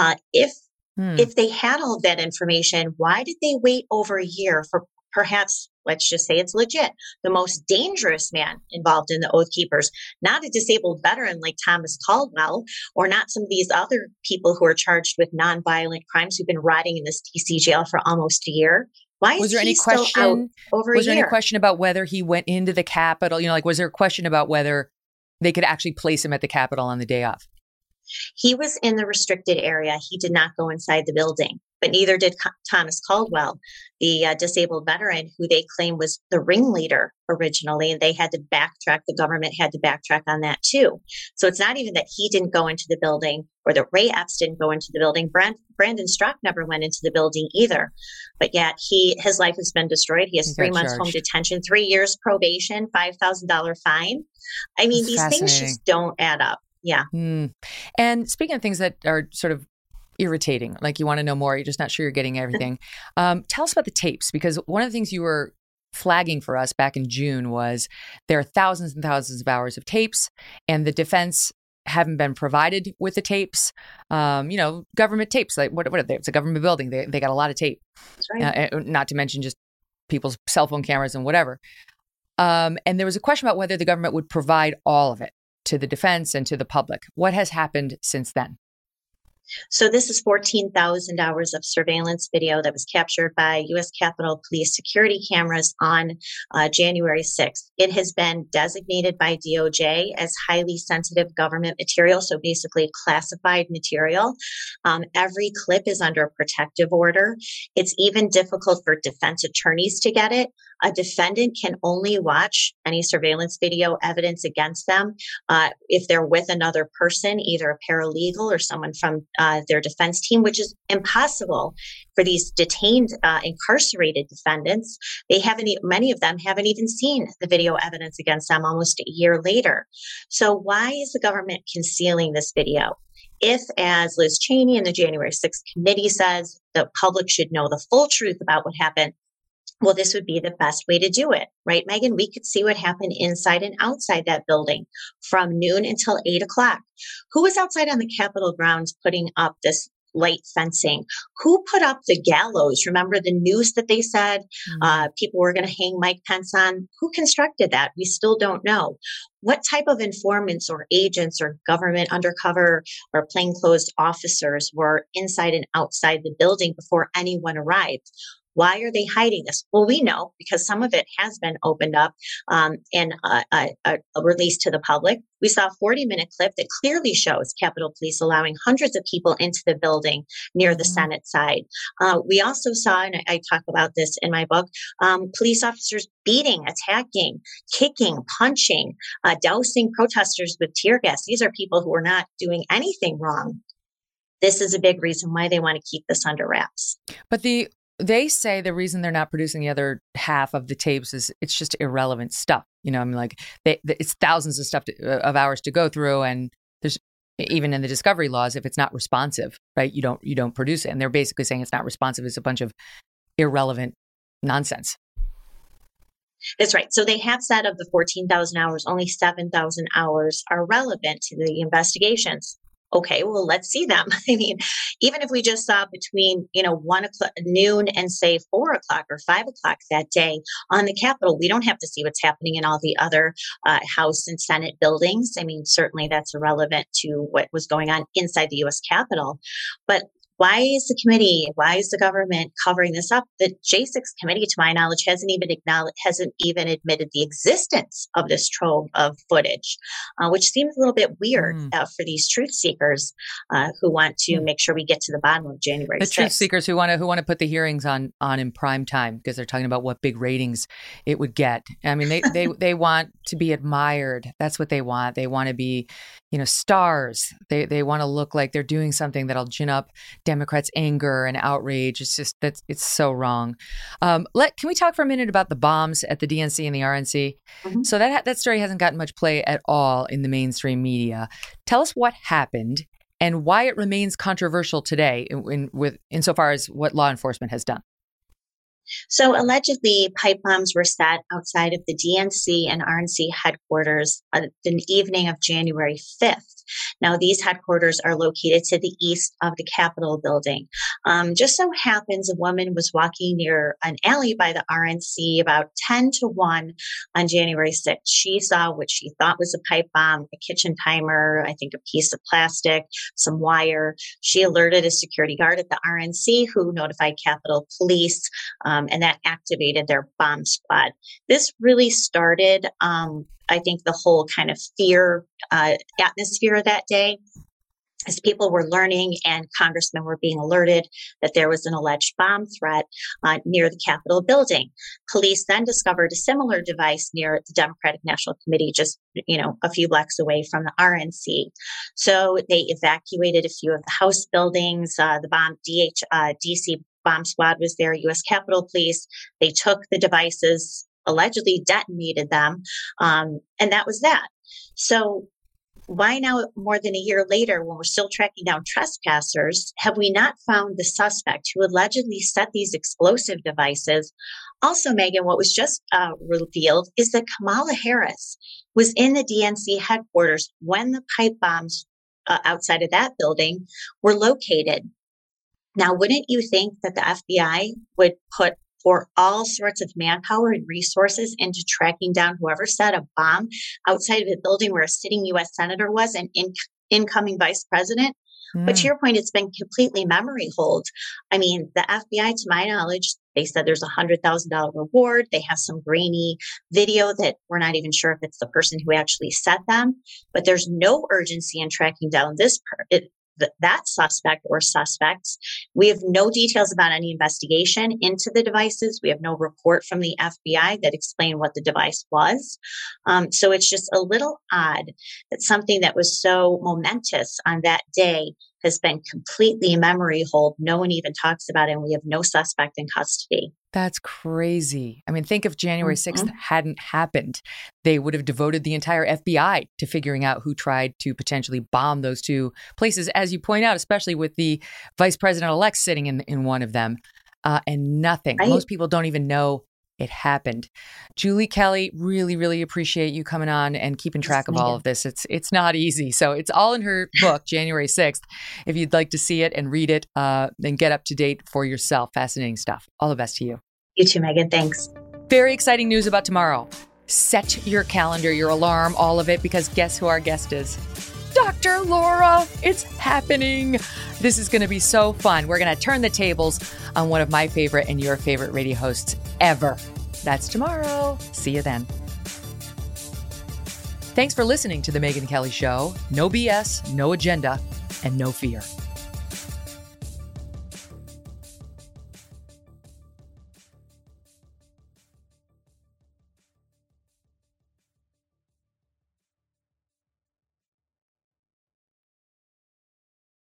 S13: If they had all of that information, why did they wait over a year for perhaps, let's just say it's legit, the most dangerous man involved in the Oath Keepers, not a disabled veteran like Thomas Caldwell, or not some of these other people who are charged with nonviolent crimes who've been rotting in this DC jail for almost a year? Why is he still out over a year?
S1: Was there any question about whether he went into the Capitol? Was there a question about whether they could actually place him at the Capitol on the day of?
S13: He was in the restricted area. He did not go inside the building, but neither did Thomas Caldwell, the disabled veteran who they claim was the ringleader originally. And they had to backtrack. The government had to backtrack on that too. So it's not even that he didn't go into the building or that Ray Epps didn't go into the building. Brandon Strzok never went into the building either. But yet his life has been destroyed. He has 3 months home detention, 3 years probation, $5,000 fine. I mean, these things just don't add up. Yeah.
S1: And speaking of things that are sort of irritating, like you want to know more, you're just not sure you're getting everything. Tell us about the tapes, because one of the things you were flagging for us back in June was there are thousands and thousands of hours of tapes, and the defense haven't been provided with the tapes. Government tapes, like what are they? It's a government building. They got a lot of tape. That's right. Not to mention just people's cell phone cameras and whatever. And there was a question about whether the government would provide all of it to the defense and to the public. What has happened since then?
S13: So this is 14,000 hours of surveillance video that was captured by U.S. Capitol Police security cameras on January 6th. It has been designated by DOJ as highly sensitive government material, so basically classified material. Every clip is under a protective order. It's even difficult for defense attorneys to get it. A defendant can only watch any surveillance video evidence against them if they're with another person, either a paralegal or someone from their defense team, which is impossible for these detained, incarcerated defendants. Many of them haven't even seen the video evidence against them almost a year later. So why is the government concealing this video? If, as Liz Cheney and the January 6th committee says, the public should know the full truth about what happened, well, this would be the best way to do it, right, Megan? We could see what happened inside and outside that building from noon until 8 o'clock. Who was outside on the Capitol grounds putting up this light fencing? Who put up the gallows? Remember the news that they said people were going to hang Mike Pence on? Who constructed that? We still don't know. What type of informants or agents or government undercover or plainclothes officers were inside and outside the building before anyone arrived? Why are they hiding this? Well, we know because some of it has been opened up and released to the public. We saw a 40-minute clip that clearly shows Capitol Police allowing hundreds of people into the building near the Senate side. We also saw, and I talk about this in my book, police officers beating, attacking, kicking, punching, dousing protesters with tear gas. These are people who are not doing anything wrong. This is a big reason why they want to keep this under wraps.
S1: But they say the reason they're not producing the other half of the tapes is it's just irrelevant stuff. You know, I mean, like it's thousands of of hours to go through, and there's even in the discovery laws, if it's not responsive, right, you don't produce it. And they're basically saying it's not responsive. It's a bunch of irrelevant nonsense.
S13: That's right. So they have said of the 14,000 hours, only 7,000 hours are relevant to the investigations. Okay, well, let's see them. I mean, even if we just saw between, 1 o'clock, noon and say 4 o'clock or 5 o'clock that day on the Capitol, we don't have to see what's happening in all the other House and Senate buildings. I mean, certainly that's irrelevant to what was going on inside the U.S. Capitol. But why is the government covering this up? The J6 committee, to my knowledge, hasn't even admitted the existence of this trove of footage, which seems a little bit weird for these truth seekers who want to make sure we get to the bottom of January 6th.
S1: The truth seekers who want to put the hearings on in prime time because they're talking about what big ratings it would get. I mean, they want to be admired. That's what they want. They want to be, stars. They want to look like they're doing something that'll gin up Democrats' anger and outrage. It's just it's so wrong. Can we talk for a minute about the bombs at the DNC and the RNC? Mm-hmm. So that story hasn't gotten much play at all in the mainstream media. Tell us what happened and why it remains controversial today insofar as what law enforcement has done.
S13: So allegedly, pipe bombs were set outside of the DNC and RNC headquarters on the evening of January 5th. Now, these headquarters are located to the east of the Capitol building. Just so happens a woman was walking near an alley by the RNC about 10 to 1 on January 6th. She saw what she thought was a pipe bomb, a kitchen timer, I think a piece of plastic, some wire. She alerted a security guard at the RNC who notified Capitol Police, and that activated their bomb squad. This really started, I think, the whole kind of fear atmosphere that day, as people were learning and congressmen were being alerted that there was an alleged bomb threat near the Capitol building. Police then discovered a similar device near the Democratic National Committee, just a few blocks away from the RNC. So they evacuated a few of the House buildings. The DC bomb squad was there, U.S. Capitol Police. They took the devices, allegedly detonated them, and that was that. So why now, more than a year later, when we're still tracking down trespassers, have we not found the suspect who allegedly set these explosive devices? Also, Megan, what was just revealed is that Kamala Harris was in the DNC headquarters when the pipe bombs outside of that building were located. Now, wouldn't you think that the FBI would put for all sorts of manpower and resources into tracking down whoever set a bomb outside of the building where a sitting U.S. senator was and incoming vice president? But to your point, it's been completely memory hold. I mean, the FBI, to my knowledge, they said there's $100,000 reward. They have some grainy video that we're not even sure if it's the person who actually set them. But there's no urgency in tracking down that suspect or suspects. We have no details about any investigation into the devices. We have no report from the FBI that explained what the device was. So it's just a little odd that something that was so momentous on that day has been completely memory hold. No one even talks about it, and we have no suspect in custody.
S1: That's crazy. I mean, think if January 6th hadn't happened, they would have devoted the entire FBI to figuring out who tried to potentially bomb those two places, as you point out, especially with the vice president-elect sitting in one of them, and nothing. Right. Most people don't even know it happened. Julie Kelly, really, really appreciate you coming on and keeping track of all of this. It's not easy. So it's all in her book, January 6th. If you'd like to see it and read it, then get up to date for yourself. Fascinating stuff. All the best to you.
S13: You too, Megan. Thanks.
S1: Very exciting news about tomorrow. Set your calendar, your alarm, all of it, because guess who our guest is? Dr. Laura, it's happening. This is going to be so fun. We're going to turn the tables on one of my favorite and your favorite radio hosts ever. That's tomorrow. See you then. Thanks for listening to The Megyn Kelly Show. No BS, no agenda, and no fear.